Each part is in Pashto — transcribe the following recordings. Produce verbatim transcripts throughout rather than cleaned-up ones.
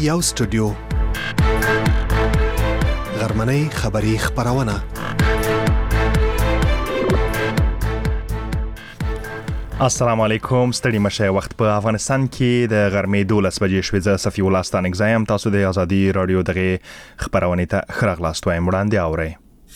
یو سټوډیو غرمنۍ خبری خبرونه. السلام علیکم، ستړي مشه. وخت په افغانستان کې د غرمې دولس بجې شوې. زه صفي الله ستانک زایم. تاسو د ازادي رادیو دغه خبرونه ته خراغلاست وایم. وړاندې اورئ.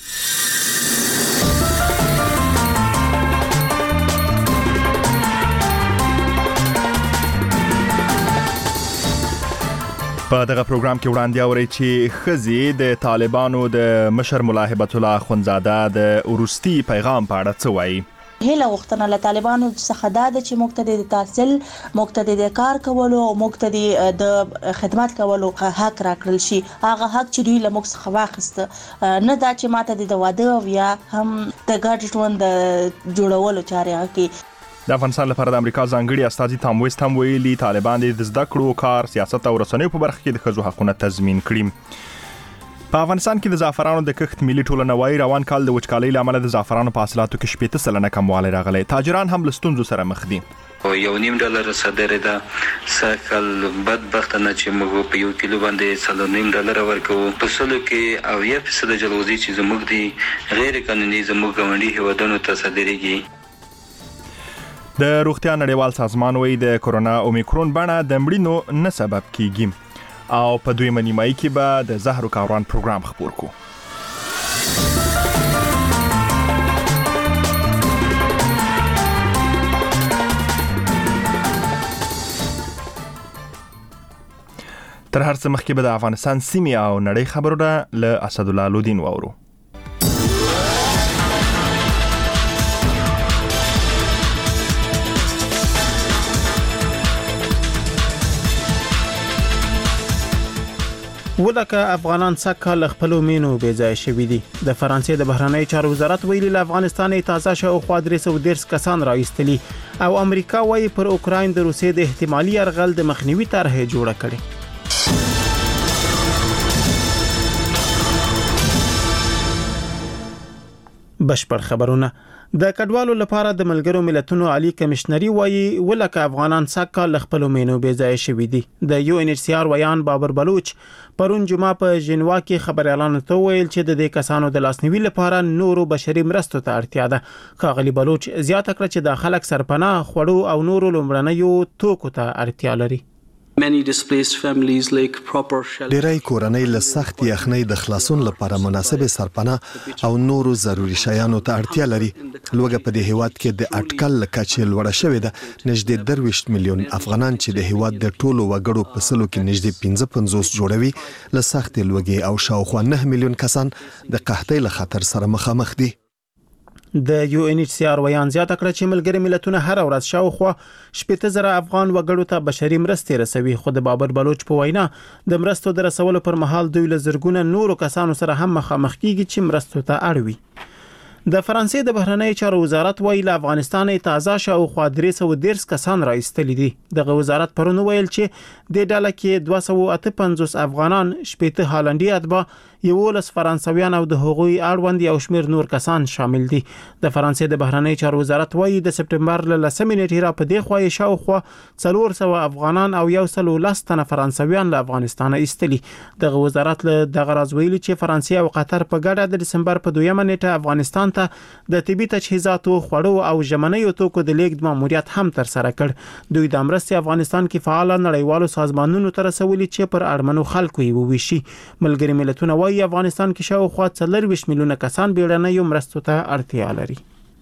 په دغه پروګرام کې وړاندې اورئ چې ښځې د طالبانو د مشر ملا هبت الله اخوندزاده د وروستي پیغام په اړه څه وایي. هله وختونه له طالبانو څخه دا د چې مقتدی د تحصیل، مقتدی د کار کولو او مقتدی د خدمات کولو حق راکړل شي. هغه حق چې دوی له موږ څخه واخیسته، نه دا چې ماته د واده او یا هم د ګډ ژوند جوړولو چارې کې. د افغانستان لپاره د امریکا ځانګړي استازي تام ویست هم ویلي طالبان د زده کړو، کار، سیاست او رسنیو په برخه کې د ښځو حقونه تضمین کړي. په افغانستان کې د زعفرانو د کښت ملي ټولنه وايي روان کال د وچکالۍ له امله د زعفرانو په حاصلاتو کې شپږ سلنه کموالی راغلی. تاجران هم له ستونزو سره مخ دي. یو نیم ډالر صادره ده، سکل بدبختانه چې موږ په یو کیلو باندې څلور نیم ډالر ورکو. په سلو کې او یا فیصد جلغوزي چې زموږ دي غیر قانوني زموږ ګاونډي هیوادونو ته صادریږي. د روغتیا نړیوال سازمان وايي د کرونا اومیکرون بڼه د مړینو نه سبب کیږي. او په دویمه نیمایي کې به د زهر و کاروان پروګرام خپور کو. تر هر څه مخکې به د افغانستان سیمې او نړۍ خبرونه له اسدالله لودین واورو. ولکه افغانان سکه له خپلو مینو بې ځای شوي دي. د فرانسې د بهرنۍ چارو وزارت ویلي له افغانستان تازه شاوخوا درې سوه دېرش کسان را ایستلي او امریکا وايي پر اوکراین د روسیې د احتمالي یرغل د مخنیوي طرحې جوړه کړې. بشپړ خبرونه. د کډوالو لپاره د ملګرو ملتونو عالی کمشنري وايي ولکه افغانان سکه له خپلو مینو بې ځای شوي دي. د یو ان ایچ سی آر ویان بابر بلوچ پرون جمعه په ژنوا کې خبريالانو ته ویل چې د دې کسانو د لاسنیوي لپاره نورو بشري مرستو ته اړتیا ده. ښاغلي بلوچ زیاته کړه چې د خلک سرپناه، خوړو او نورو لومړنیو توکو ته اړتیا لري. ډیری کورنۍ له سخت یخنۍ د خلاصون لپاره مناسب سرپناه او نورو ضروري شیانو ته اړتیا لري. لوګه په دې هیواد کې د اټکل لکچې لوړه شوې ده. نږدې درویشت میلیون افغانان چې د هیواد د ټولو وګړو په سلو کې نږدې پنځه پنځوس جوړوي له سخت لوګي او شاوخوا نه میلیون کسان د قحطۍ له خطر سره مخامخ دي. د یو ان ایچ سی آر ویان زیاته کړه چې ملګری ملتونه هر ورځ شاوخوا شپږ زره افغان وګړو ته بشري مرستې رسوي. خو د بابر بلوچ په وینا د مرستو د رسولو پر مهال دوی له زرګونه نورو کسانو سره هم مخامخ کیږي چې مرستو ته اړ وي. د فرانسې د بهرنۍ چارو وزارت ویلي له افغانستان تازه شاوخوا درې سوه دېرش کسان را ایستلي دي. دغه وزارت پرون ویل چې د ډله کې دوه سوه اته پنځوس افغانان، شپږ هالندي اتباع، یولس فرانسویان او د هغوی اړوند یو شمېر نور کسان شامل دي. د فرانسې د بهرنۍ چارو وزارت وایي د سپټمبر له لسمې نیټې را په دې خوا یې شاوخوا څلور سوه افغانان او یو سل او لس تنه فرانسویان له افغانستان ایستلي. دغه وزارت له دغه راز ویلي چې فرانسې او قطر په ګډه د دسمبر په دویمه نیټه افغانستان د طبي تجهیزاتو، خوړو او ژمنیو توکو د لیږد ماموریت هم تر سره کړ. دوی د مرستې افغانستان کې فعال نړیوالو سازمانونو ته رسولي چې پر اړمنو خلکو یې وویشي. ملګری ملتونه وايي افغانستان کې شاوخوا څلورویشت میلیونه کسان بیړنیو مرستو ته اړتیا لري.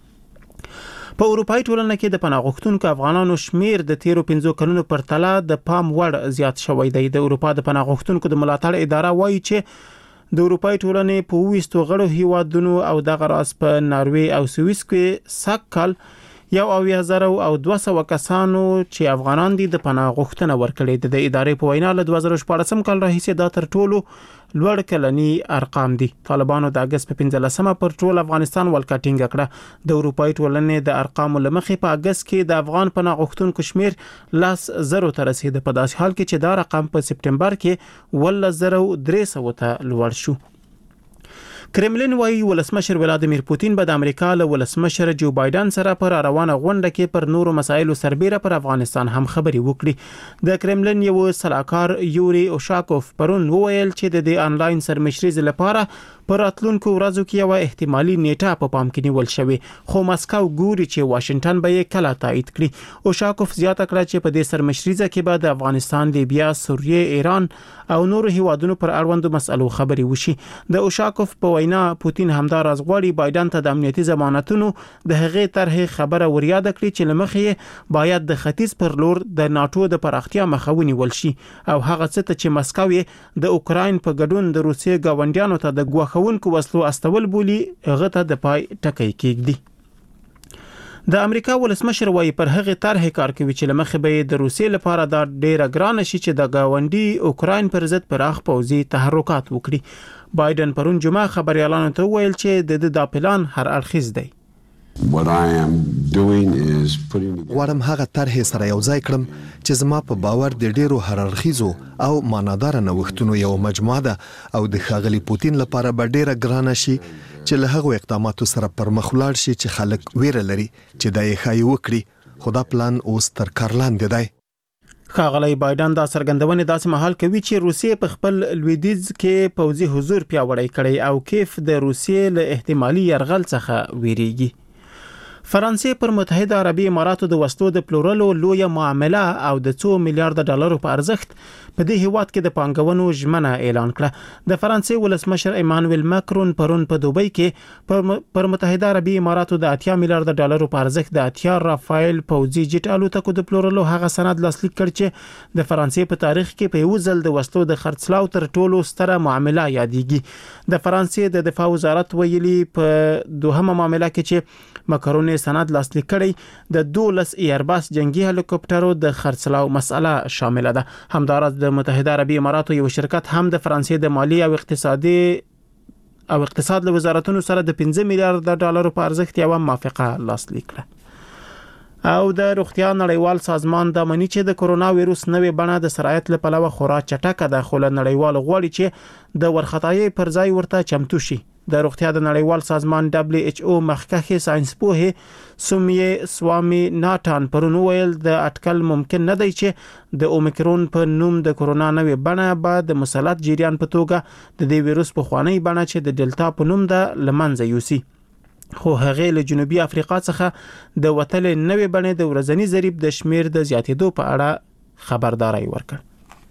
په اروپایي ټولنه کې د پناه غوښتونکو افغانانو شمیر د تیرو پنځو کلونو پر تله د پام وړ زیات شوی دی. د اروپا د پناه غوښتونکو د ملاتړ اداره وايي چې د اروپایي ټولنې په ویستو غړو هیوادونو او دغه راز په ناروې او سویس کې سکل یو اویا زره او دوه سوه کسانو چې افغانان دي د پناه غوښتنه ورکړې ده. د ادارې په وینا له دوه زره شپاړسم کال راهیسې دا تر ټولو لوړ کلنی ارقام دي. طالبانو د اگست په پنځلسمه پر ټول افغانستان ولکه ټینګه کړه. د اروپایي ټولنې د ارقامو لمخې په اگست کې د افغان پناه غوښتونکو شمیر لس زرو ته رسیده، په داسې حال کې چې دا رقم په سپټمبر کې ولس زره درې سوه ته لوړ شو. کرملین وايي ولسمشر ولادیمیر پوتین به د امریکا له ولسمشر جو بایدن سره پر روانه غونډه کې پر نورو مسایلو سربېره پر افغانستان هم خبري وکړي. د کرملین یو سلاکار یوري اوشاکوف پرون وویل چې د دې انلاین سرمشريز لپاره پر راتلونکو ورځو کې یو احتمالي نیټه په پام کې نیول شوی، خو مسکو ګوري چې واشنگټن به یې کله تایید کړي. اوشاکوف زیاته کړه چې په دې سرمشريزه کې به د افغانستان، لیبیا، سوریه، ایران او نورو هیوادونو پر اړوندو مسلو خبري وشي. د اوشاکوف په وینا پوتین همدار از غواړي بایدن ته د امنیتي ضمانتونو د هغې طرحې خبره وریاده کړي چې لمخې باید د ختیځ پر لور د ناتو د پراختیا مخه ونیول شي او هغه څه ته چې مسکو یې د اوکراین په ګډون د روسیې ګاونډیانو ته د ګواښونکو وسلو استول بولی هغه ته د پای ټکی کېږدي. د امریکا ولسمشر وايي پر هغه طرحې کار کوي چې لمخې به د روسیې لپاره دا ډیره ګرانه شي چې د گاونډي اوکراین پر ضد پراخ پوځي تحرکات وکړي. بایدن پرون جمعه خبريالانو ته ویل چې د د پلان هر اړخیز دی. What I am doing is putting غواړم هغه طرحې سره یو ځای کړم چې زما په باور د ډیرو هررخیزو او معنادار نوښتونو یو مجموعه ده او د ښاغلي پوتین لپاره به ډیره ګرانه شي چې له هغو اقداماتو سره پر مخ ولاړ شي چې خلک ویره لري چې دا یې ښایي وکړي، خو دا پلان اوس تر کار لاندې دی. ښاغلی بایدن دا څرګندونې داسې مهال کوي چې روسیې په خپل لویدیځ کې پوځي حضور پیاوړی کړی او کیف د روسیې له احتمالي یرغل څخه ویریږي. فرانسې پر متحده عربي اماراتو د وسلو د پلورلو لویه معامله او د څو میلیارډ ډالرو په ارزښت په دې هیواد کې د پانګونو ژمنه اعلان کړه. د فرانسې ولسمشر ایمانوئل ماکرون پرون په دوبۍ کې پر متحده عربي اماراتو د اتیا میلیارډ ډالرو په ارزښت د اتیا رافایل پوځي جټ الوتکو د پلورلو هغه سند لاسلیک کړ چې د فرانسې په تاریخ کې په یو ځل د وسلو د خرڅلاو تر ټولو ستره معامله یادېږي. د فرانسې د دفاع وزارت ویلي په دوهمه معامله کې چې ماکرون سند لاسلیک کړی د دولس ایرباس جنگي هلیکوپټرو د خرڅلاو مسأله شامل ده. همدارس د متحده عربي اماراتو یو شرکت هم د فرانسې د مالی او اقتصادي او اقتصاد له وزارتونو سره د پنځه میلیارډ ډالرو په ارزښت یو موافقه لاسلیک کړه. او د روغتیا نړیوال سازمان د منی چې د کرونا وایروس نوې بڼه د سرایت له پلوه خورا چټکه ده، خو له نړیوال غواړي چې د ورختایي پر ځای ورته چمتو شي. د روغتیا د نړیوال سازمان دبليو ایچ او مخکښ ساينس پوه سومي سوامي ناتان پرون ویل د اټکل ممکن نه دی چې د اومیکرون په نوم د کرونا نوې بڼه به د مسلط جریان په توګه د دې وایروس په خوانی بڼه چې د ډلتا په نوم د لمنځه یوسي. خو هغه له جنوبي افریقا څخه د وتل نوې بڼه د ورځنی ضریب د شمیر د زیاتېدو په اړه خبرداري ورکړه.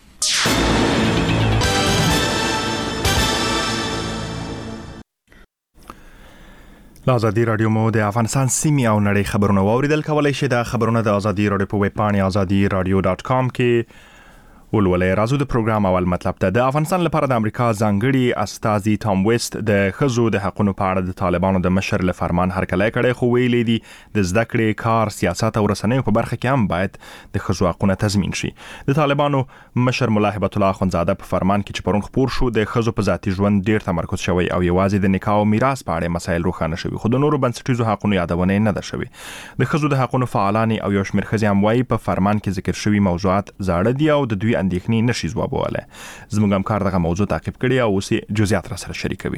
آزادي رادیو مو د افغانستان سیمې او نړۍ خبرونه واوریدل کولای شي. د خبرونه د آزادي رادیو په ویب پاڼه آزادي رادیو ډاټ کام کې ولولې. راځو د پروګرام اول مطلب ته. د افغانستان لپاره د امریکا ځانګړي استازي ټام ویست د خزو د حقوقو په اړه د طالبانو د مشر له فرمان هرکلی کړي، خو ویلي دي د زده کړې، کار، سیاست او رسنیو په برخه کې هم باید د خزو حقوقونه تضمین شي. د طالبانو مشر مولا هبت الله اخوندزاده په فرمان کې چې پرون خبر شو د خزو په ذاتي ژوند ډیر تمرکز شوی او یوازې د نکاح او میراث په اړه مسایل روښانه شوي، خو د نورو بنسټیزو حقوقو یادونه نه ده شوی. د خزو د حقوقو فعالان او یو شمېر ښځې هم وایي په فرمان کې ذکر شوي موضوعات زاړه دي او د دوی اندېښنې نشي بوله. زموږ همکار دغه موضوع تعقیب کړي او اوس جزئیات را سره شریکوي.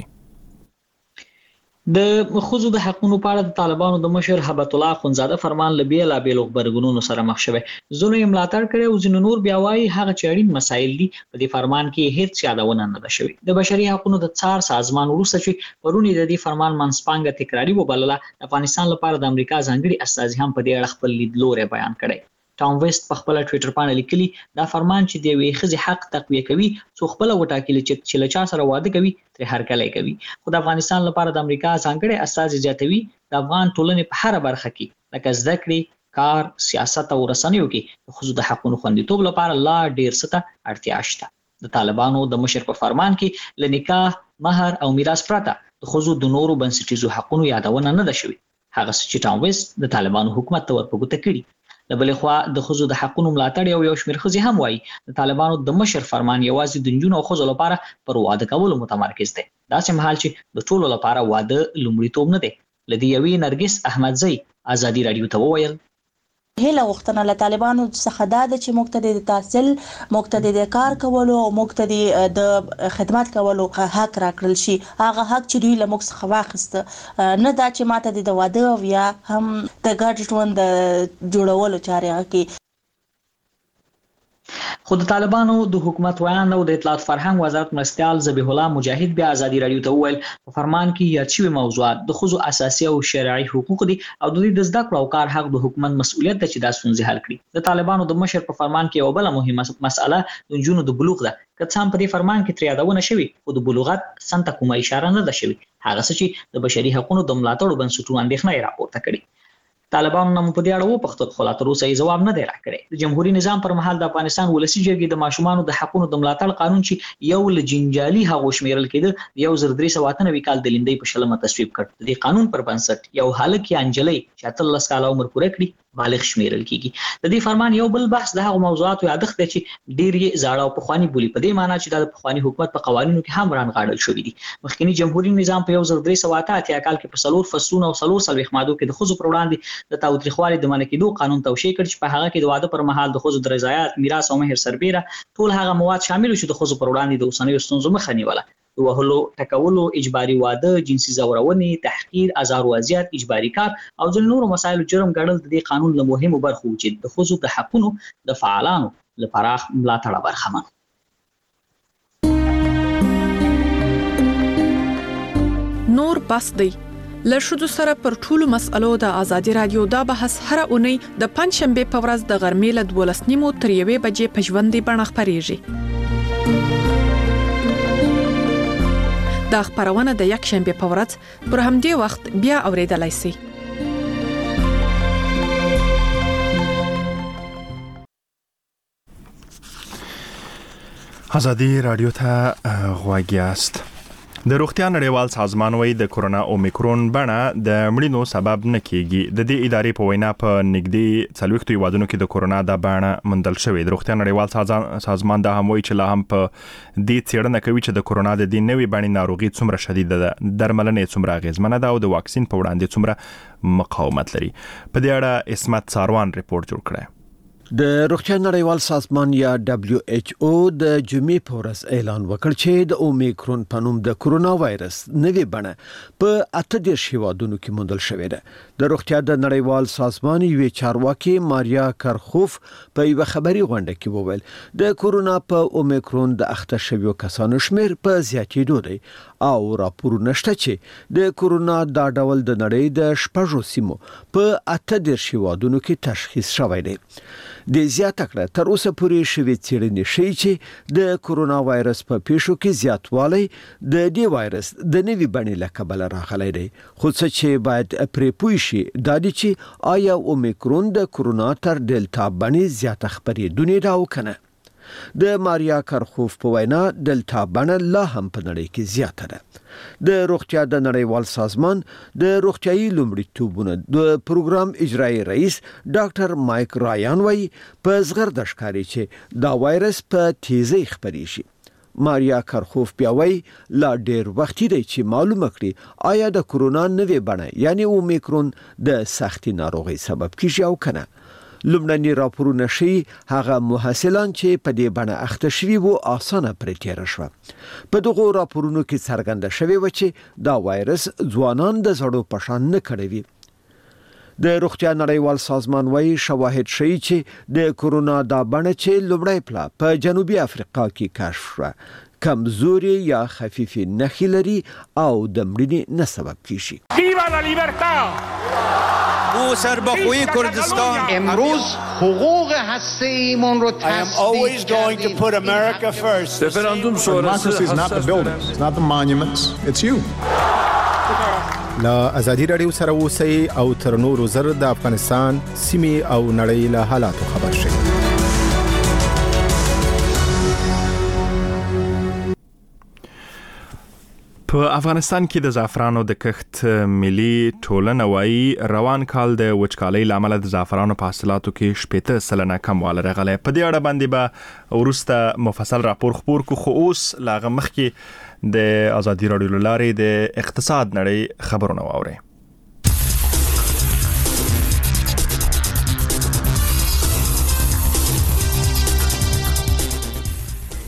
د خزو د حقوقو په اړه د طالبانو د مشر هبت الله اخوندزاده فرمان لبیل لابل خبرګونونو سره مخ شوی. زونه یې ملاتړ کړي او ځینو نور بیا وایي هغه چې اړین مسایل دي په دې فرمان کې هیڅ یادونه نه ده شوی. د بشري حقوقو د څار سازمان وروسته چې پرونی د دې فرمان منځپانګه تکراری وبلله، د افغانستان لپاره د امریکا ځانګړي استازي هم په دې اړه خپل لیدلوري بیان کړي. ټام ویست په خپل ټوئیټر باندې لیکلي دا فرمان چې د وی خزي حق تقویه کوي څو خپل وټاکلي چې لچا سره واده کوي تر هر کله کوي. خو د افغانستان لپاره د امریکا ځانګړي استازي زیاتوي د افغان ټولنې په هر برخه کې لکه زده کړې، کار، سیاست او رسنیو کې د خزو د حقوقو خوندیتوب لپاره لا ډیر څه ته اړتیا شته. د طالبانو د مشر په فرمان کې ل نکاح، مہر او میراث پرته د خزو د نورو بنسټیزو حقوقو یادونه نه ده شوی. هغه چې ټام ویست د طالبانو حکومت ته ورپګوته کړي. د بلې خوا د خزو د حقوقو ملاتړ او یو شمېر ښځې هم وایي د طالبانو د مشر فرمان یوازې د نجونو او ښځو لپاره پر واده کولو متمرکز دی. داسې مهال چې د ټولو لپاره واده لومړیتوب نه دی. لدی یوې نرګس احمدزی آزادي رادیو ته وویل هله وختنه له طالبانو څخه دا چې موږ ته د تحصیل موږ ته د کار کولو او موږ ته د خدمات کولو حق راکړل شي. هغه حق چې دوی له موږ څخه واخیسته نه دا چې ماته د واده او یا هم د ګډ ژوند جوړولو چارې کې. خو د طالبانو د حکومت ویان او د اطلاعات فرهنګ وزارت مرستيال ذبیح الله مجاهد بیا ازادي رادیو ته وویل په فرمان کې یاد شوی موضوعات د خصوص اساسي او شرعي حقوق دي او د دې د زده کړو او کار حق د حکومت مسؤلیت ده چې دا ستونزې حل کړي. د طالبانو د مشر په فرمان کې یو بل مهمه مسأله د جنونو د بلوغ ده. که څه هم په دې فرمان کې تر یادونه شوی او د بلوغت سنت کومه اشاره نه ده شوی. هغه څه چې د بشري حقوقو د ملاتړ بنسټونو اندېښنه یې راپورته کړي. طالبانو نن په دې اړه وپوښتل خو لا تر اوسه یې ځواب نه دی راکړی. د جمهوریت نظام پر مهال د افغانستان ولسی جرګې د ماشومانو د حقوقو د ملاتړ قانون چې یو ل جنجالي هغه شمیرل کېده یو زر درې سوه اته نوي کال د لیندۍ په شلمه تصویب کړ. د دې قانون پر بنسټ یو هلک یا انجلۍ چې اتلس کاله عمر پوره کړي بالغ شمیرل کیږي. د دې فرمان یو بل بحث د هغه موضوعاتو یادښت دی چې ډیر یې زاړه او پخوانی بولی. په دې معنی چې د پخوانی حکومت په قوانینو کې هم رانغاړل شوی دي. مخکنی جمهوریت نظام په یو زر درې سوه اته اتیا کال کې په څلور فصلونو او څلور څلوېښت مادو کې د ښځو پر وړاندې د تاوتریخوالي د منع کېدو قانون توشیح کړ چې په هغه کې د واده پر مهال د ښځو د رضایت، میراث او مهر سربیره ټول هغه مواد شامل شو د ښځو پر وړاندې د اوسنیو ستونزو مخه نیوله. د وهلو، ټکولو، اجباري واده، جنسي ځورونې، تحقیر، ازار او اذیت، اجباري کار او ځینو نورو مسایلو جرم ګڼل د دې قانون له مهمو برخو چې د ښځو د حقونو د فعالانو لپاره ملاتړ برخمن. نور بس دی له ښځو سره پر ټولو مسألو د ازادي رادیو دا بحث هره اونۍ د پنځ شنبې په ورځ د غرمې له دولس نیمو تر یوې بجې په ژوندۍ بڼه خپرېږي. دا خبرونه د یک شنبه په ورځ پر همدې وخت بیا اوریدلای شئ. ازادي رادیو ته غوږ یاست. د روغتیا نړیوال سازمان وايي د کورونا اومیکرون بڼه د مړینو سبب نه کیږي. د دې ادارې په وینا په نږدې څلوېښتو هیوادونو کې د کورونا د بڼه موندل شوې. د روغتیا نړیوال سازمان دا هم وايي چې لا هم په دې څېړنه کوي چې د کورونا د دې نوې بڼې ناروغي څومره شدیده ده، درملنه څومره اغیزمنه ده او د واکسین په وړاندې څومره مقاومت لري. په دې اړه اسمت ساروان ریپورت جوړ کړی. د روغتیا نړیوال سازمان یا دبليو ایچ او د جمعې په ورځ اعلان وکړ چې د اومیکرون په نوم د کورونا وایرس نوې بڼه په اته دېرش هیوادونو کې موندل شوې ده. د روغتیا د نړیوال سازمان یوې چارواکي ماریا کارخوف په یو خبري غونډه کې وویل د کورونا په اومیکرون د اخته شویو کسانو شمیر په زیاتېدو دی او راپورونه شته چې د کورونا دا ډول د نړۍ د شپږو سیمو په اته دېرش هیوادونو کې تشخیص شوی دی. د زیاته کړه تر اوسه پورې شوې څېړنې ښیي چې د کورونا وایرس په پیښو کې زیاتوالی د دې وایرس د نوې بڼې له کبله راغلی دی. خو څه چې باید پرې پوه شي دا دی چې آیا اومیکرون د کورونا تر ډلتا بڼې زیاته خپرېدونې ده او که نه. د ماریا کارخوف په وینا ډلتا بڼه لا هم په نړۍ کې زیاته ده. د روغتیا د نړیوال سازمان د روغتیايي لومړیتوبونو د پروګرام اجرایی رئیس ډاکټر مایک رایان وايي په زغرده ښکاري چې دا وایرس په تیزی خپرېږي. ماریا کارخوف بیا وايي لا ډیر وخت دی چې معلومه کړي آیا د کورونا نوې بڼه یعنی اومیکرون د سختي ناروغي سبب کیږي او کنه. لومړني راپورونه ښیي هغه محصلان چې په دې بڼه اخته شوي وو اسانه پرې تېره شوه. په دغو راپورونو کې څرګنده شوې وه چې دا وایرس ځوانان د زړو په شان نه کړوي. د روغتیا نړیوال سازمان وايي شواهد ښیي چې د کورونا دا بڼه چې لومړی پلا په جنوبي افریقا کې کشف شوه کمزوري یا خفیفي نښې لري او د مړینې نه سبب کیږي. ویوا لا لیبرتا! او سربخوی کردستان امروز حقوق هسته‌ایمون رو I am always going to put America first. Referendum sonrası is not the buildings, it's not the monuments, it's you. لا ازادي رادیو سره اوسئ او تر نورو زر د افغانستان سیمې او نړۍ له حالاتو خبر شئ. په افغانستان کې د زعفرانو د کښت ملي ټولنه وايي روان کال د وچکالۍ له امله د زعفرانو په حاصلاتو کې شپېته سلنه کموالی راغلی. په دې اړه باندې به وروسته مفصل راپور خپور کړو، خو اوس له هغه مخکې د ازادي رادیو له لارې د اقتصاد نړۍ خبرونه واورئ.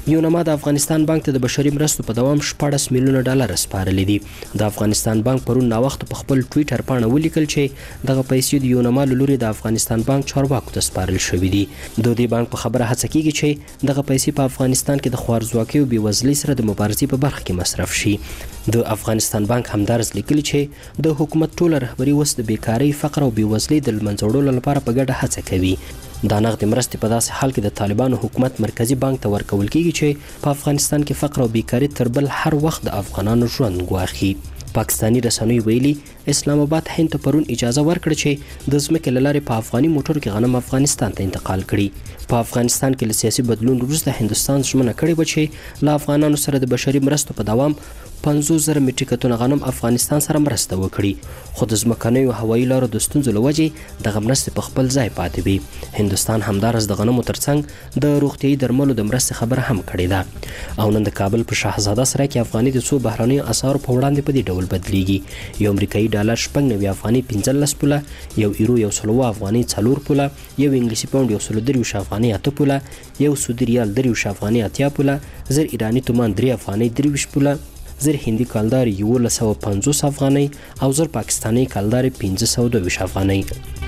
یونما د افغانستان بانک ته د بشري مرستو په دوام شپږ میلیونه ډالر سپارلي دي. د افغانستان بانک پرون نا وخت په خپل ټوئیټر باندې ولیکل چې دغه پیسې د یونما لوري د افغانستان بانک چارواکو ته سپارل شوې دي. د دې بانک په خبره هڅه کیږي چې دغه پیسې په افغانستان کې د خوارزواکۍ او بېوزلۍ سره د مبارزې په برخه کې مصرف شي. د افغانستان بانک همدارس لیکلي چې د حکومت ټول رهبری وس د بیکاری، فقر او بېوزلۍ د له منځه وړلو لپاره په ګډه هڅه کوي. دا نقد مرستې په داسې حال کې د طالبانو حکومت مرکزی بانک ته ورکول کیږي چې په افغانستان کې فقر او بیکاری تر بل هر وخت د افغانانو ژوند ګواښي. پاکستانی رسنیو ویلي اسلام آباد هند ته پرون اجازه ورکړه چې د ځمکې له لارې په افغاني موټرو کې غنم افغانستان ته انتقال کړي. په افغانستان کې له سیاسي بدلون وروسته هندستان ژمنه کړې وه چې له افغانانو سره د بشري مرستو په دوام پنځوس زره میټریک ټنه غنم افغانستان سره مرسته وکړي، خو د ځمکنیو هوایي لارو د ستونزو له وجې دغه مرستې په خپل ځای پاتې وي. هندستان همدارس د غنمو ترڅنګ د روغتیایي درملو د مرستې خبره هم کړې ده. او نن د کابل په شاهزاده سرای کې افغاني د څو بهرنیو اسعارو په وړاندې په دې ډول بدلیږي. یو امریکایي ډالر شپږ نوي افغاني پنځلس پوله، یو ایرو یو سل اوه افغاني څلور پوله، یو انګلیسي پاونډ یو سل درویشت افغاني اته پوله، یو سعودي ریال درویشت افغاني اتیا پوله، زر ایراني تومان درې افغاني درویشت پوله، زر هندي کالدار یولس سوه پنځوس افغانۍ او زر پاکستاني کالدار پنځه سوه دوه ویشت افغانۍ.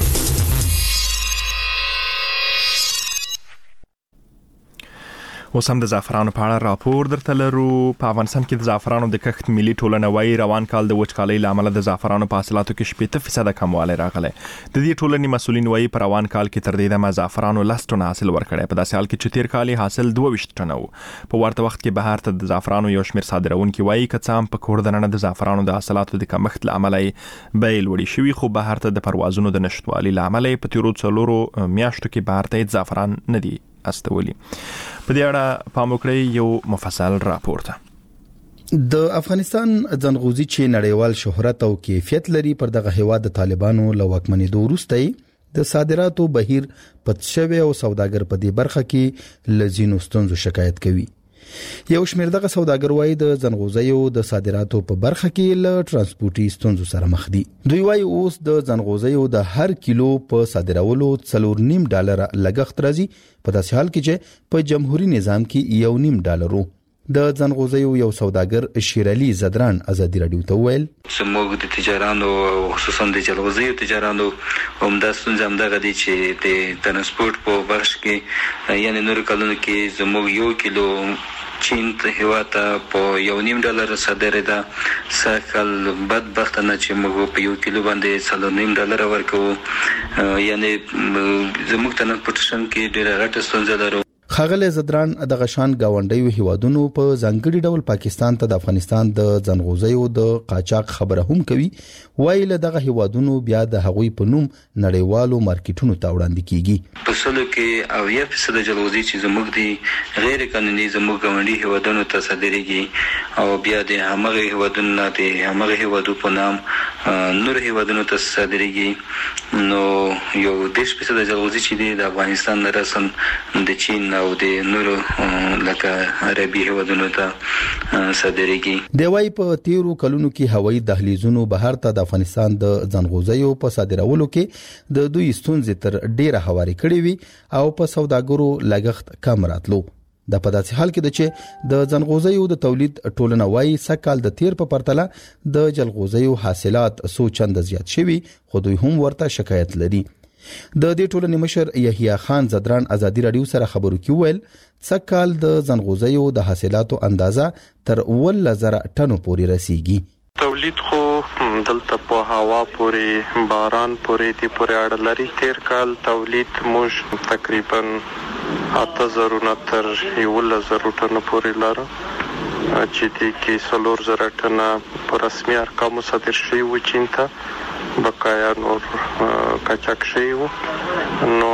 اوس هم د زعفرانو په اړه راپور درته لرو. په افغانستان کې د زعفرانو د کښت ملي ټولنه وايي روان کال د وچکالۍ له امله د زعفرانو په حاصلاتو کې شپېته فیصده کموالی راغلی. د دې ټولنې مسؤلین وايي په روان کال کې تر دې دمه زعفرانو لس ټنه حاصل ورکړی، په داسې حال کې چې تیر کال یې حاصل دوه ویشت ټنه و. په ورته وخت کې بهر ته د زعفرانو یو شمېر صادروونکي وايي که څه هم په کور دننه د زعفرانو د حاصلاتو د کمښت له امله یې بیې لوړې شوي، خو بهر ته د پروازونو د نشتوالي له امله یې په تېرو څلورو میاشتو کې بهر ته زعفران نه دي استولي. په دې اړه پام وکړئ یو مفصل راپور ته. د افغانستان ځنغوزي چې نړیوال شهرت او کیفیت لري پر دغه هیواد د طالبانو له واکمنېدو وروسته د صادراتو بهیر پد شوی او سوداګر په دې برخه کې لزینو ستونزو شکایت کوي. یو شمېر دغه سوداګر وایي د ځنغوزیو د صادراتو په برخه کې له ترانسپورتي ستونزو سره مخ دي. دوی وایي اوس د ځنغوزیو د هر کیلو په صادرولو څلور نیم ډالر لګښت راځي، په داسې حال کې چې په جمهوریت نظام کې یو نیم ډالر. د ځنغوزیو یو سوداګر شیرعلی زدران ازادي رادیو ته ویل زموږ د تجارانو خصوصا د جلغوزیو تجارانو همدا ستونزه همدغه دي چې د ترانسپورت په برخه کې یعنی نور کلونو کې زموږ یو کیلو چین ته هواته په یو نیم ډالر صادره ده، ساکل بدبختانه چې موږ په یو کیلو باندې څلور نیم ډالر ورکو، یعنی زموږ ترانسپورټیشن کې ډیره غټه ستونزه لرو. خاغله زدران د غشان گاونډیو هیوادونو په ځانګړي ډول پاکستان ته د افغانستان د ځنغوزیو د قاچاق خبره هم کوي. وایي دغه هیوادونو بیا د هغوی په نوم نړیوالو مارکیټونو ته وړاندې کیږي. په سلو کې او یا فیصد جلغوزي چې زموږ دي غیر قانوني زموږ ګاونډي هیوادونو ته صادریږي او بیا د همغه هیوادونو نه د همغه هیوادو په نام نور هیوادونو ته صادریږي. نو یو دیش فیصد جلغوزي چې دی د افغانستان نه رسن د چین او د نورو لکه عربي هیوادونو ته صادریږي. دی وايي په تیرو کلونو کې هوایي دهلیزونو بهر ته د افغانستان د ځنغوزیو په صادرولو کې د دوی ستونزې تر ډیره هواري کړې وي او په سوداګرو لګښت کم راتلو. د په داسې حال کې د چې د ځنغوزیو د تولید ټولنه وايي سکهال د تیر په پرتله د جلغوزیو حاصلات څو چنده زیات شوي، خو دوی هم ورته شکایت لري. د دې ټولنې مشر یحیی خان زدران ازادي رادیو سره خبرو کې ویل سکهال د ځنغوزیو د حاصلاتو اندازه تر ول زره ټنو پورې رسیږي. تولید خو دلته په هوا پورې باران پورې دی پورې اړه لري. تیر کال تولید موږ تقریبا اته زره تر یو زره ټنو پورې لرو چې دې کې څلور زره ټنه په رسمي ارقامو صادر شوي و چین ته، بقایا نور قاچاق شوي و. نو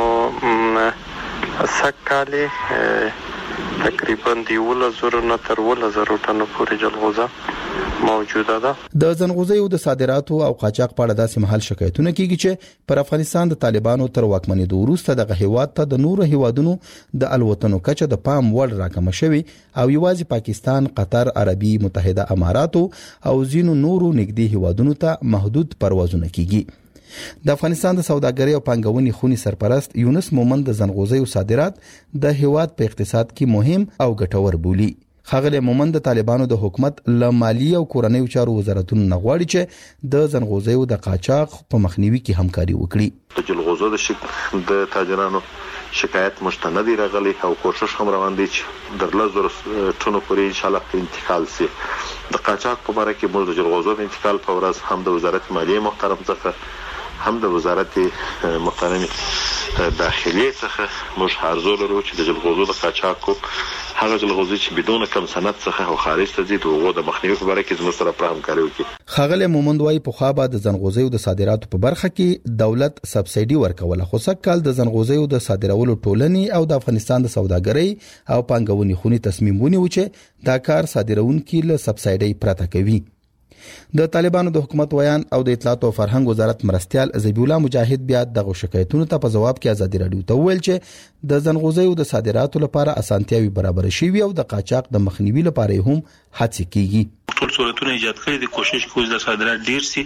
سکهال تقریبا دی ول زره نه تر ول زره ټنو پورې جلغوزه موجوده ده. د ځنغوزیو د صادراتو او قاچاق په اړه داسې محل شکایتونه کیږي چې پر افغانستان د طالبانو تر واکمنېدو وروسته دغه هیواد ته د نورو هیوادونو د الوتنو کچه د پام وړ راکمه شوې او یوازې پاکستان، قطر، عربي متحده اماراتو او ځینو نورو نږدې هیوادونو ته محدود پروازونه کیږي. د افغانستان د سوداګرۍ او پانګونې خونی سرپرست یونس مومند د زنغوزي او صادرات د هیواد په اقتصاد کې مهم او ګټور بولی. خغل مومند د طالبانو د حکومت له مالی او کورنیو چارو وزارتونو نغواړي چې د زنغوزي او د قاچاق په مخنیوي کې همکاري وکړي. د جلغوزو د شک د تاجرانو شکایت مستند راغلي او کوشش هم روان دي چې د لزر ټونو پورې ان شاء الله انتقال سي. د قاچاق په اړه کې موږ د جلغوزو د انتقال په ورځ هم د وزارت مالیه محترم څخه هم د وزارت محترم داخلي څخه موږ هرزول ورو چې د جلغوزو د قاچاق هغه جلغوزي چې بدون کم سند څخه او خارج ته ځي دغه د مخنیوي په اړه کې زموږ سره په همکاري وکړي. خغل مومند وايي په خوا به د زنغوزي او د صادراتو په برخه کې دولت سبسایډي ورکوله، خو سکهال د زنغوزي او د صادرولو ټولنې او د افغانستان د سوداګرۍ او پانګونې خونی تصمیم ونیو چې دا کار صادرونکو له سبسایډي پرته کوي. د طالبانو د حکومت ویان او د اطلاعات او فرهنګ وزارت مرستيال زبی الله مجاهد بیا دغه شکایتونو ته په جواب کې ازادي رادیو ته ویل چې د زنغوزي او د صادراتو لپاره اسانتیاوي برابر شي او د قاچاق د مخنیوي لپاره هم هڅه کیږي. ټول صورتونه ایجاد کړي د کوشش کوي د صادرات ډیر سي،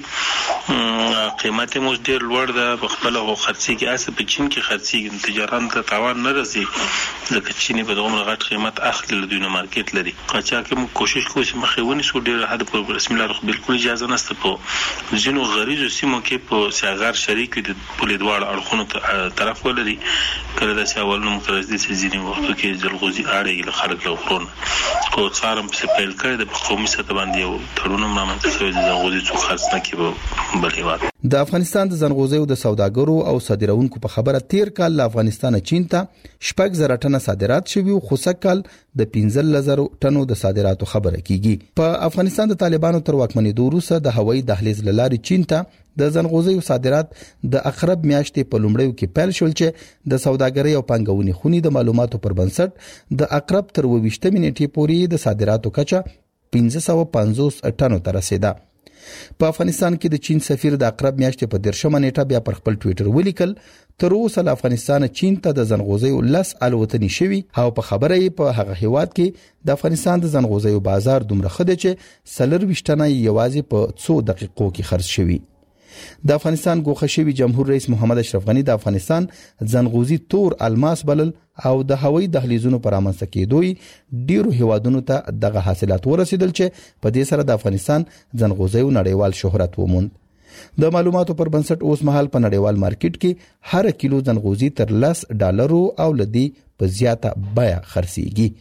قیمت مو ډیر لوړ ده، په خپل او خرڅي کې اسه په چین کې خرڅي تجاران ته تاوان نه رسي ځکه چینی په دغه غټ قیمت اخلي له دوی مارکیټ لري. قاچاق مو کوشش کوي چې مخېونی سو ډیر حد په رسمي لار بالکل اجازه نشته. په ځینو غریزو سیمو کې په سیاغار شریک د پولیدوال اړخونو طرف ولري کله د سیاولونو مترجدي چې ځینې وختو کې جلغوزي اړې له خلک له خورون کو څارم په پیل کړی د قومي سطح باندې یو تړون رامنځته شوی د زنغوزي څو خرڅ نه کیږي بل هیواد. د افغانستان د زنغوزي او د سوداګرو او صادرونکو په خبره تیر کال له افغانستان چین ته شپږ زره ټنه صادرات شوي او خو سکهال د پنځه زره ټنو د صادراتو خبره کیږي. په افغانستان د طالبانو تر واکمنۍ وروسته د هوایي دهلیز لارې چین ته د زنغوزي او صادرات د اقرب میاشتې په لومړیو کې پیل شول چې د سوداګرۍ او پانګونې خونی د معلوماتو پر بنسټ د اقرب تر ویشتمې نیټې پورې د صادراتو کچه پنځه سوه پنځوس ټنو ته رسیده. په افغانستان کې د چین سفیر د اقرب میاشتې په دیرشمه نیټه بیا پر خپل ټوئیټر ولیکل تر اوسه له افغانستان چین ته د زنغوزي لس الوتنې شوي او په خبره یې په هغه هیواد کې د افغانستان د زنغوزي بازار دومره خده چې سلر وشتنه یوازې په څو دقیقو کې خرڅ شوي. د افغانستان ګوښه شوی جمهور رئیس محمد اشرف غنی د افغانستان زنغوزي تور الماس بلل او د هوایي دهلیزونو پر امانځ کېدوی ډیرو هیوادونو ته دغه حاصلات ورسیدل چې په دې سره د افغانستان زنغوزي نړیوال شهرت وموند. د معلوماتو پر بنسټ اوس مهال په نړیوال مارکیټ کې هر کیلو زنغوزي تر لس ډالرو او لدی په زیاته بیه خرڅيږي.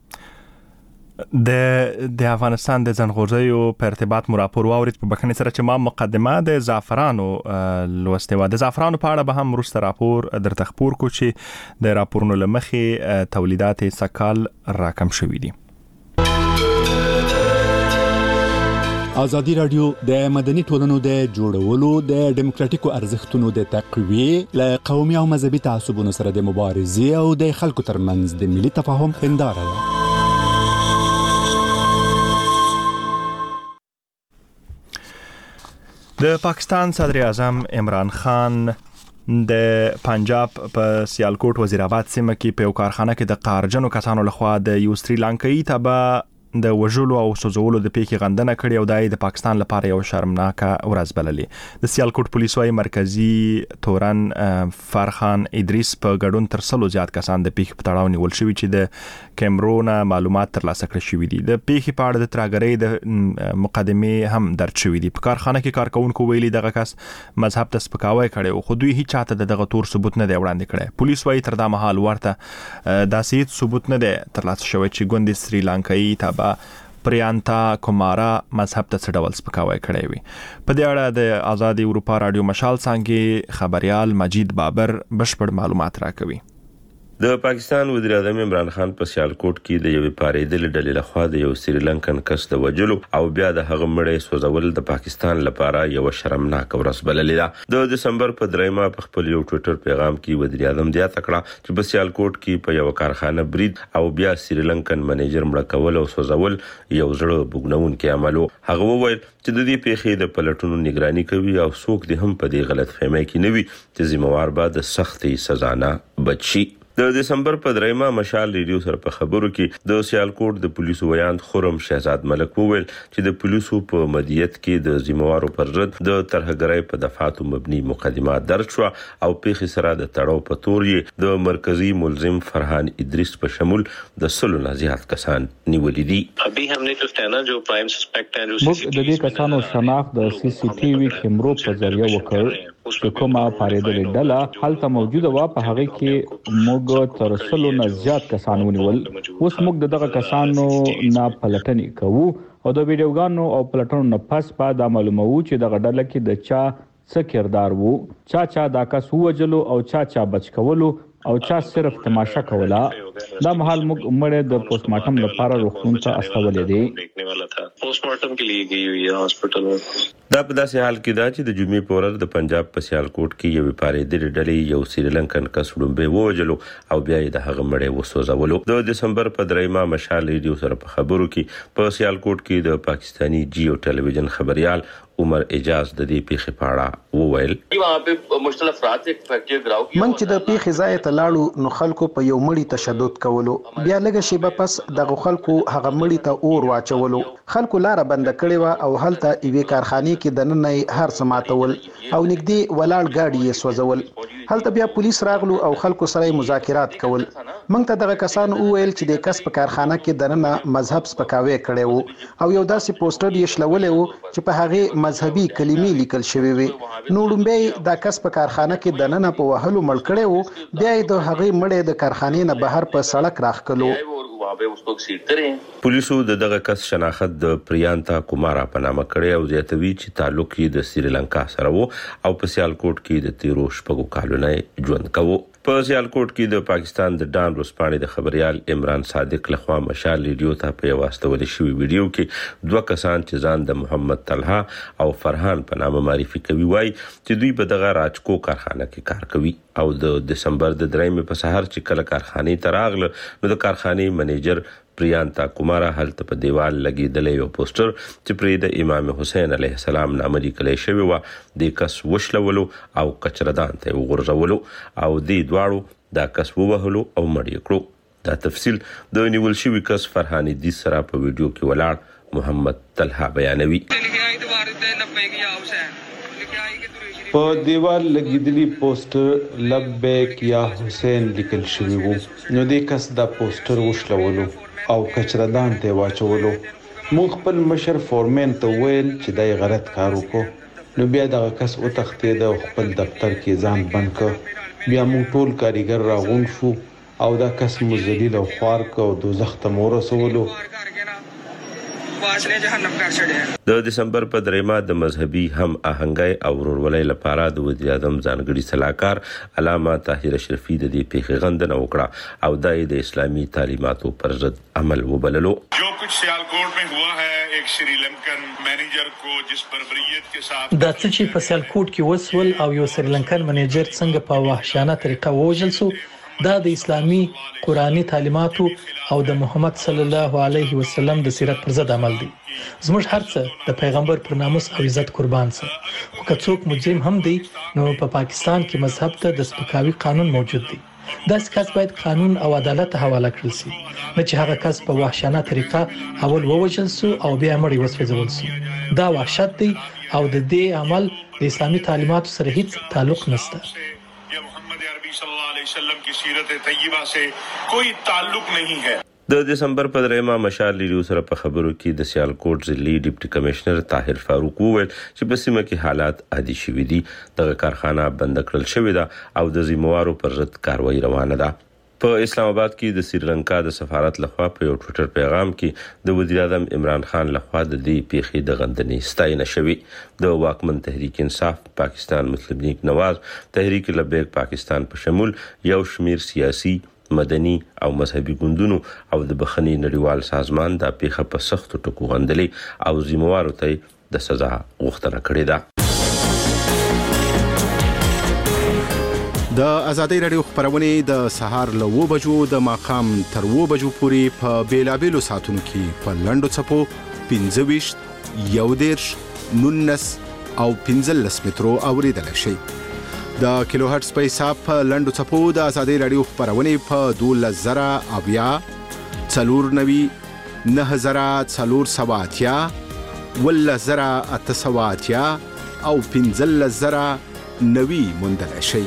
د د افغانستان د زنغوزیو په ارتباط مو راپور واورید په بخښنې سره چې ما مقدمه د زعفرانو لوستې و. د زعفرانو په اړه به هم وروسته راپور درته خپور کو چې د راپورونو له مخې تولیدات سکهال راکم شوي دي. ازادي رادیو د مدني ټولنو د جوړولو د دیموکراتیکو ارزښتونو د تقویې له قومي او مذهبي تعصبونو سره د مبارزې او د خلکو ترمنځ د ملي تفاهم هنداره ده. د پاکستان صدر اعظم عمران خان د پنجاب په سیالکوټ وزیر آباد سیمه کې په یو کارخانه کې د قارجنو کسانو لخوا د یو سریلانکایي تبع د وژلو او سوځولو د پیښې غندنه کړې او دای د پاکستان لپاره یو شرمناکه ورځ بللې. د سیالکوټ پولیس وايي مرکزی تورن فرخان ادریس په ګډون تر سلو زیات کسان د پیښې په تړاو نیول شوي چې د کیمرون معلومات ترلاسه کړي شوي دي. د پیښې په اړه د تراګرۍ د مقدمې هم درج شوي دي. په کارخانه کې کارکونکو ویلي دغه کس مذهب ته سپکاوی کړي او خو دوی هیڅ چاته دغه تور ثبوت نه دی وړاندې کړی. پولیس وايي تر دا مهال ورته داسې ثبوت نه دی ترلاسه شوی چې ګوند سریلانکایي تبع پریانتا کومارا مذهب ته څه ډول سپکاوی کړی وي. په دې اړه د آزادي اروپا رادیو مشال څنګه خبريال مجید بابر بشپړ معلومات راکوي. د پاکستان وزیر اعظم عمران خان په سیالکوټ کې د یوې پاریدلې ډلې لخوا د یو سریلانکن کس د وجلو او بیا د هغه مړی سوځول د پاکستان لپاره یو شرمناک ورځ بللې ده. د دسمبر په دریمه په خپل یو ټوئیټر پیغام کې وزیر اعظم زیاته کړه چې په سیالکوټ کې په یو کارخانه برید او بیا سریلانکن منیجر مړ کول او سوځول یو زړه بوګنونکي عمل. هغه وویل چې د دې پیښې د پلټونو نگراني کوي او څوک دې هم په دې غلط فهمي کې نه وي چې ذمہوار به د سختي سزا نه بچي. د دسمبر په دریمه مشال ریډیو سره په خبرو کې د سیالکوټ د پولیسو ویاند خرم شهزاد ملک وویل چې د پولیسو په مدیریت کې د ذمہوارو پر ضد د ترهګرۍ په دفعاتو مبني مقدمات درج شو او پیښې سره د تړاو په تور یې د مرکزی ملزم فرحان ادریس په شمول د سلو نه زیات کسان نیولې دي. ابي हमने जो स्टैना जो prime suspect हैं जो موږ د دې کسانو شناخت د سی سی ټي وي کیمرو په ذریعہ وکړ چې کومه پاریدلې ډله حالت موجوده و. په هغه کې موږ تر سلو نه زیات کسان ونیول. اوس موږ دغه کسانو نه پلټنې کوو او د ویډیوګانو او پلټنو نه پس په دا معلومو چې دغه ډله کې د چا څه کردار وو، چا چا دا کس وجلو او چا چا بچ کولو او چا صرف تماشا کولا. دا محل موږ مړ د پوسټ مارټم لپاره روغتون ته استولې دي. پوسټ مارټم کې لیږي وی هاسپټل میں. دا په داسې حال کې دا چې د جمعې په ورځ د پنجاب په سیالکوټ کې یو پاریدلې ډلې یو سریلنکن کس وډمبه ووجلو او بیا یې د هغه مړ وسوځولو. د دسمبر په دریمه مشال ریډیو سره په خبرو کې په سیالکوټ کې د پاکستانی جیو ټلویزیون خبريال عمر اجاز د دې پیښې په اړه وویل وहाँ पे مشتل افراد एक फैक्ट्री ग्राउ من چې د پیښې ځای ته لاړو نو خلکو په یو مړی تشدد کولو، بیا لږه شیبه پس دغه خلکو هغه مړی ته اور واچولو. خلکو لار بند کړې و او هلته ایوې کارخانه کې د نن نه هر څه ماتول او نګدي ولاړ گاډي یې سوځول. هلته بیا پولیس راغلو او خلکو سره مذاکرات کول. موږ ته دغه کسان وویل چې د کس په کارخانه کې د نن مذهب سپکاوی کړي وو او یو داسې پوسټر یې شلولې وو چې په هغه مذهبي کلمې لیکل شوی وي. نو لومبه دا کس په کارخانه کې د نن په وهلو مړ کړي وو، بیا د هغه مړې د کارخانې نه بهر په سړک راخکلو. پولیسو د دغه کس شناخت د پریانتا کومارا په نامه کړی او زیاتوي چې تعلق یې د سریلانکا سره وو او په سیالکوټ کې د تیرو شپږو کالو نه ژوند کاوه. په سیالکوټ کې د پاکستان د ډان ورسپانې د خبريال عمران صادق لخوا مشال ریډیو ته په واستول شوی ویډیو کې دوه کسان چې ځان د محمد طلحه او فرحان په نامه معرفي کوي وایي چې دوی په دغه راجکو کارخانه کې کار کوي او د دسمبر د درېمې په سحر چې کله کارخانه ته راغله نو د کارخانه منیجر پریانتا کومارا هلته په دیوال لګیدلې یو پوسټر چې پرې د امام حسین علیه السلام نامه لیکل شوی و د کس وشلولو او کچردان ته وغورځولو او د دواړو دا کس ووهلو او مړ کړو. دا تفصیل د نیول شوی کس فرحان دي سره په ویډیو کې ولاړ محمد طلحه بیانوي. په دیوال لګیدلی پوسټر لبیک یا حسین لیکل شوی وو. نو د کس دا پوسټر وشلولو او کچردان ته واچولو. مونږ خپل مشر فورمن ته ویل چې دای غلط کار وکړو، نو بیا دغه کس او تختید او خپل دفتر کې ځان بند کړ. بیا مونږ ټول کاریګر راغون شو او دا کس مزلیل او خوار کو دوزخ ته مورسولو. د دسمبر په دریمه د مذهبي هم آهنګي او ورولۍ لپاره د وزیر اعظم ځانګړي صلاحکار علامه طاهر اشرفي د دې پیښې غندنه وکړه او د اسلامي تعلیماتو پر ضد عمل وبللو. جو کچھ سیالکوٹ میں ہوا ہے ایک سریلنکن مینیجر کو جس بربریت کے ساتھ دا چې په سیالکوټ کې وسول او یو سریلنکن مینیجر څنګه په وحشیانه طریقه وژل شو، دا د اسلامي قرآنی تعلیماتو او د محمد صلی الله علیه وسلم د سیرت پر ضد عمل دی. زموږ هرڅه د پیغمبر پر ناموس او عزت قربان سه. خو که څوک مجرم هم دی نو په پا پاکستان کې مذهب ته د سپکاوي قانون موجود دی. داس کس باید قانون او عدالت حواله کړل شي، نه چې هغه کس په وحشیانه طریقه اول ووجل سو او بیا مړی وسوځول سو. دا وحشت دی او د دې عمل د اسلامي تعلیماتو سره هیڅ تعلق نشته. वसल्लम की सीरत तय्यबा से कोई ताल्लुक नहीं है. د دسمبر په دریمه مشال ریډیو سره په خبرو کې د سیالکوټ ضلعي ډیپټي کمشنر طاهر فاروق وویل چې په سیمه کې حالات عادي شوي دي. دغه کارخانه بند کړل شوې ده او د ذمہوارو پر ضد کاروایی روانه ده. په اسلام آباد کې د سریلانکا د سفارت لخوا په یو ټویټر پیغام کې د وزیر اعظم عمران خان لخوا د دې پیښې د غندنې ستاینه شوې. د واکمن تحریک انصاف پاکستان مسلم لیگ نواز تحریک لبیک پاکستان په شمول یو شمیر سیاسي مدني او مذهبي ګوندونو او د بخښنې نړیوال سازمان د پیښه په سخت ټکو غندلې او ذمہوارو ته د سزا غوښتنه کړې ده. د آزادۍ رادیو خبرونه د سهار له و بجو د ماخام تر و بجو پورې په بیلابېلو ساتونو کې په لنډو چپو پنځه ویشت یو دیرش نونس او پنځلس مترو اوریدل شي. د کیلو هرتز په حساب په لنډو چپو د ازادي رادیو خبرونه په دولس زره اویا څلور نوي نه زره څلور سواتیا ول زره اته سواتیا او پنځل زره نوي موندل شي.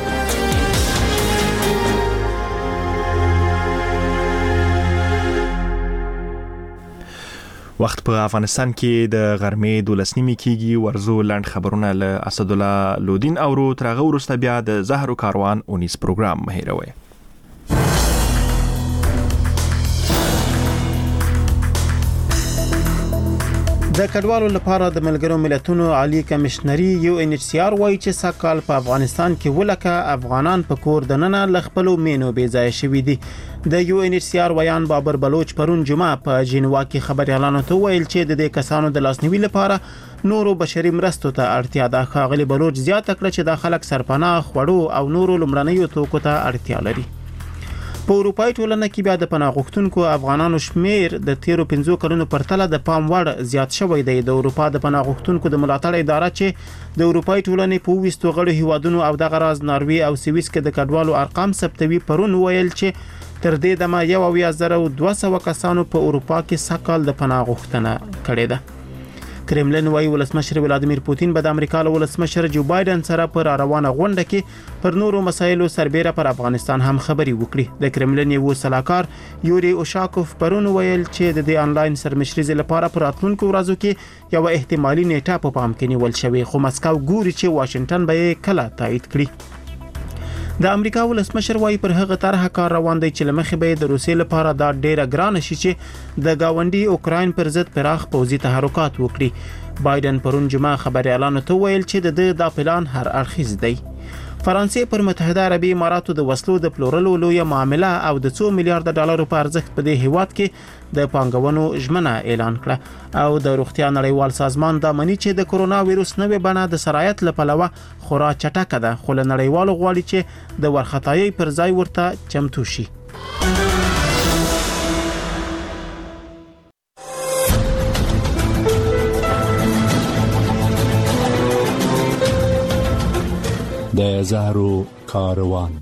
وخت په افغانستان کې د غرمې دولس نیمې کېږي. ورزو لاند خبرونه له اسدالله لودین اورو. تر هغه وروسته بیا د زهرو کاروان اونیس پروګرام مه هېروئ. د کډوالو لپاره د ملګرو ملتونو عالی کمشنري یو ان ایچ سی آر وايي چې ساکال په افغانستان کې ولکه افغانان په کور دننه لخپلو مینو بې ځای شوي دي. د یو ان ایچ سی آر ویان بابر بلوچ پرون جمعه په جنوا کې خبريالانو ته ویل چې د دې کسانو د لاسنیوي لپاره نورو بشري مرستو ته اړتیا ده. خاغلی بلوچ زیاته کړه چې د خلک سرپناه خوړو او نورو لمړنیو توکو ته اړتیا لري. په اروپای ټولنه کې بیا د پناه غوښتونکو افغانانو شمیر د تیرو پنځو کلونو پرتله د پام وړ زیات شوی دی. د اروپا د پناه غوښتونکو د ملاتړ اداره چې د اروپای ټولنې په وستو غړو هیوادونو او د غراز ناروی او سویس کې د کډوالو ارقام ثبتوي پرون ویل چې تر دې دمه یو اویا زره دوه سوه کسانو په اروپا کې سکهال د پناه غوښتنه کړې ده. کرملن وايي ولسمشر ولادیمیر پوتین به د امریکا له ولسمشر جو بایدن سره پر روانه غونډه کې پر نورو مسایلو سربېره پر افغانستان هم خبري وکړي. د کرملن یو سلاکار یوري اوشاکوف پرون ویل چې د دې انلاین سرمشريز لپاره پر راتلونکو ورځو کې یو احتمالي نیټه په پام کې نیول شوی، خو مسکو ګوري چې واشنگټن به کله تایید کړي. د امریکا ولسمشر وايي پر هغه طرحه کار روان دی چې لمخې به د روسیې لپاره دا ډیره ګران شي چې د گاونډي اوکراین پر ضد پراخ پوځي تحرکات وکړي. بایدن پرون جمعه خبريالانو ته ویل چې د د پلان هر اړخیز دی. فرانسې پر متحده عربي اماراتو د وسلو د پلورلو لویه معامله او د څو میلیارډ ډالرو په ارزښت په دې هیواد کې د پانګونو ژمنه اعلان کړه او د روغتیا نړیوال سازمان دا مني چې د کرونا وایروس نوې بڼه د سرایت لپاره خورا چټکه ده، خو له نړیوالو غواړي چې د ورختایي پر ځای ورته چمتو شي. د زهرو کاروان.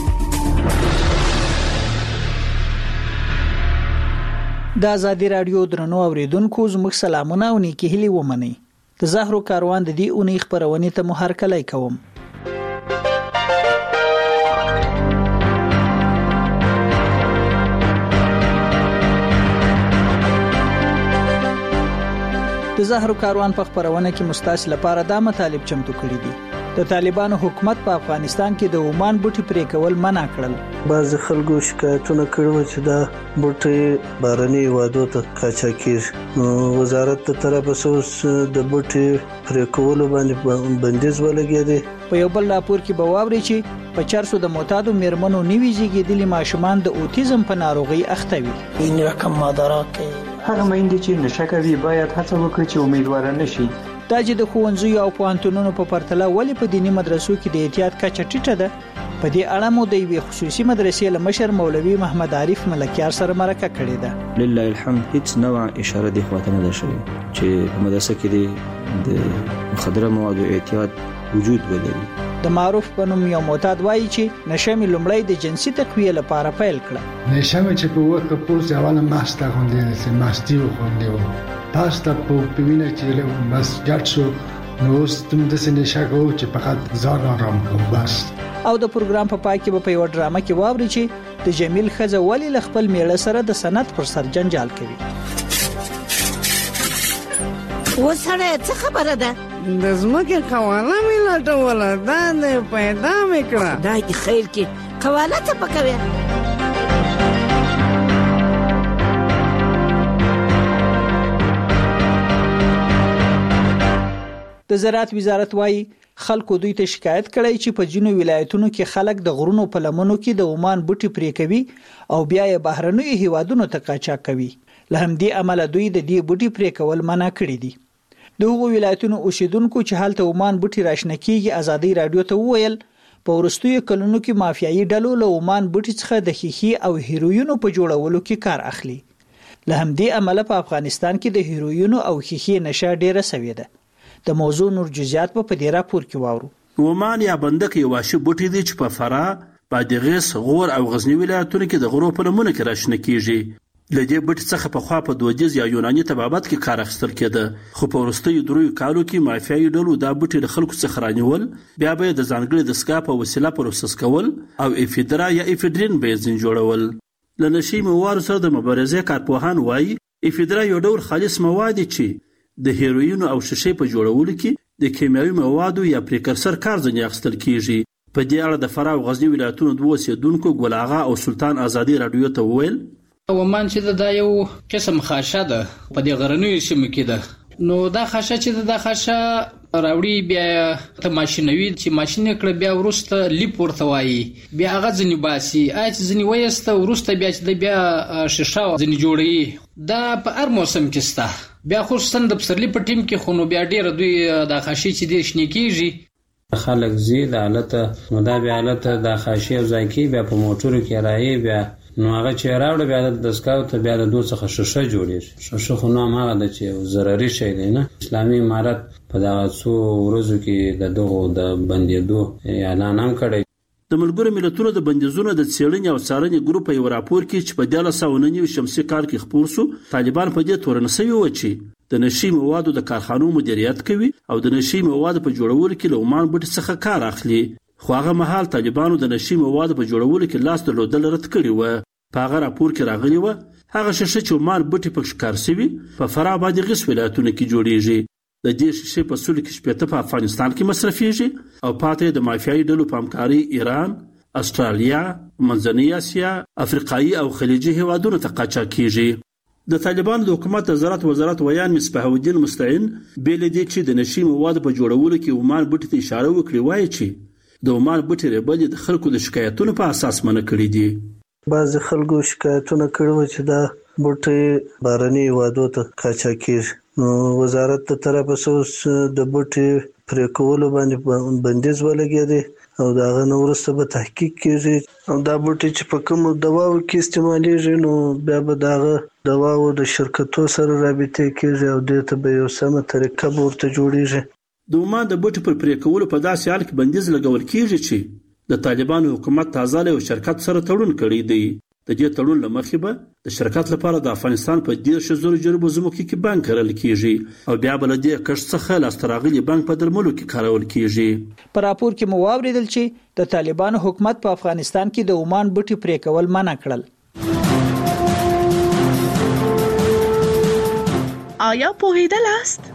د ازادي رادیو درنو اوریدونکو زموږ سلامونه او نیکی هیلې ومنئ. د زهرو کاروان د دې اونۍ خبرونه ته مو هرکلی کوم. د زهرو کاروان په خبرونه کې مستاس لپاره دا مطالب چمتو کړی دي. د طالبانو حکومت په افغانستان کې د عمان بوټي پرې کول منع کړل. بعض خلکو شکایتونه کړو چې دا بوټي بارني وادو ته قاچاقي وزارت ته طرفه اوس د بوټي پرې کولو باندې بندیز ولګیږي. په یو بل راپور کې به واوري چې په چارسو د معتادو میرمنو نیوي زیږیدلي ماشومان د اوټیزم په ناروغي اخته وي. این رقم مادرات هغه میندې چې نشه کوي باید هڅه وکړي چې امیدوار نشي. دا چې د ښوونځیو او پوهنتونونو په پرتله ولې په دینی مدرسو کې د احتیاط کچه ټیټه ده، په دې اړه مو د یوې خصوصي مدرسې له مشر مولوي محمد عارف ملکیار سره مرکه کړې ده. لله الحمد هیڅ نوع اشاره دی خواته نه ده شوې چې په مدرسه کې د مخدره موادو احتیاط وجود ولري. د معروف بنوم یو معتاد وایي چې نشه مې لومړی د جنسي تقویه لپاره پیل کړه. نشه مې چې په وخت پوز اوله ماسته غونډې چې ماستی غونډې و پاسته په پوینه چې له بس جات شو نو ستم د سینې شاګو چې فقط ځان آرام کوم بس. او د پروګرام په پای کې په یو ډرامه کې واوري چې د جمیل خزه ولی ل خپل میړه سره د سند پر سر جنجال کوي. وسره څه خبره ده؟ د زمکه قواله مې لټوله دا نه پیدا مې کړه. دا خیر کې قواله ته پکوي. د زراعت وزارت وايي خلکو دوی ته شکایت کړی چې په جنو ولایتونو کې خلک د غرونو په لمنو کې د عمان بوټي پرې کوي او بیا یې بهرنیو هیوادونو ته قاچاق کوي. له همدې امله دوی د دې بوټي پرې کول منع کړی دي. د هغو ولایتونو اوسیدونکو چې هلته عمان بوټي راشنه کیږي ازادي رادیو ته وویل په ورستیو کلونو کې مافیایي ډلو له عمان بوټي څخه د خیخي او هیروینو په جوړولو کې کار اخلي. له همدې امله په افغانستان کې د هیروینو او خیخي نشه ډیره سوي ده. د موضوع نور جزئیات په دې راپور کې واورو. ومان یا بندک یو واشه بوټي دي چې په فراه، بادغیس، غور او غزنی ولایتونو کې د غرو په نمونه کې راشنه کیږي. لدې بوټي څخه په خوا په دودیز یا یوناني طبابت کې کار اخیستل کېده، خو په وروستیو دریو کالو کې مافیایي ډلو دا بوټي له خلکو څخه رانیول، بیا به د ځانګړي دستګاه په وسیله پروسس کول او افیدرا یا افیدرین بنزین جوړول. له نشي موادو سره د مبارزې کارپوهان وایي افیدرا یو ډول خالص مواد چې د هیروین او شیشې په جوړولو کې د کیمیاوي موادو یا پریکرسر کار ځنې اخیستل کیږي. په دې اړه د فراه او غزنی ولایتونو دوه اوسیدونکو ګل آغا او سلطان ازادي رادیو ته وویل ومان چې دا یو قسم خاشه ده په دې غرنیو سیمو کې ده، نو دا خاشه چې دا خاشه راوړي بیا ته ماشینوي چې ماشین کړه بیا ورسته لیپ ورته وایي، بیا هغه ځنی باسي اچ ځنی وایسته ورسته بیا چې بیا شیشه ځنی جوړي. دا په هر موسم کې ستا بیا خصوصا د پسرلی په ټیم کې خو نو بیا ډیر دوی د خاشي چې د شنې کیږي خلک زی د حالت نو دا بیا حالت د خاشي او ځای بیا په موټرو کې راځي، بیا نو هغه چې راوړ بیا د دسکاو ته بیا د دوه څخه شیشه جوړیږي. شیشه خو نو هغه د چې ضرري شي دی نه. اسلامي امارت په دغه څو ورځو کې د دغه د بندیدو اعلان هم کړی. د ملګرو ملتونو د بندیزونو د څېړنې او څارنې ګروپ یو راپور کې چې په دیارلس سوه نهه نوي شمسي کال کې خپور شو، طالبان په دې تورن شوي و چې د نشي موادو د کارخانو مدیریت کوي او د نشي موادو په جوړولو کې له عمان بوټي څخه کار اخلي. خو هغه مهال طالبانو د نشي موادو په جوړولو کې لاس درلودل رد کړی و. په هغه راپور کې راغلی و هغه شیشه چې عمان بوټي پکې کار شوي په فراه بادغیس ولایتونو کې جوړیږي. د دې شیشې په سل کې شپېته په افغانستان کې مصرفیږي او پاتې د مافیایي ډلو په همکاري ایران، استرالیا، منځنۍ اسیا، افریقایي او خلیجي هیوادونو ته قاچاق کیږي. د طالبانو د حکومت د زراعت وزارت ویان مصباح الدین مستعین بیل دي چې د نشي موادو په جوړولو کې عمان بوټي ته اشاره وکړي، وایي چې د عمان بوټي ریبل د خلکو د شکایتونو په اساس منع کړي دي. بعض خلکو شکایتونه کړي چې دا بوټي بارني هیوادو ته قاچاق کیږي. نو وزارت ته طرفه اوس د بوټي پرې کولو باندې بندیز ولګېدی او دا غو نورسته به تحقیق کیږي او دا بوټي چې په کوم دواو کې استعمالېږي نو بیا به داغه دواو د شرکتو سره رابطه کیږي او د ته به یو سمه طریقه ورته جوړیږي. د عمان د بوټي پر پرې کولو په داسې حال کې بندیز لګول کیږي چې د طالبانو حکومت تازه له شرکت سره تړون کړی دی. د دې تړون لمخې به د شرکت لپاره د افغانستان په دیرش زره جربو زموکي کې بانک کرل کیږي او بیا بل دې کښ څخه لاستراغلي بانک په درملو کې کارول کیږي. په راپور کې مو واوریدل چې د طالبانو حکومت په افغانستان کې د عمان بوټي پرې کول منع کړل. آیا پوهیدل است؟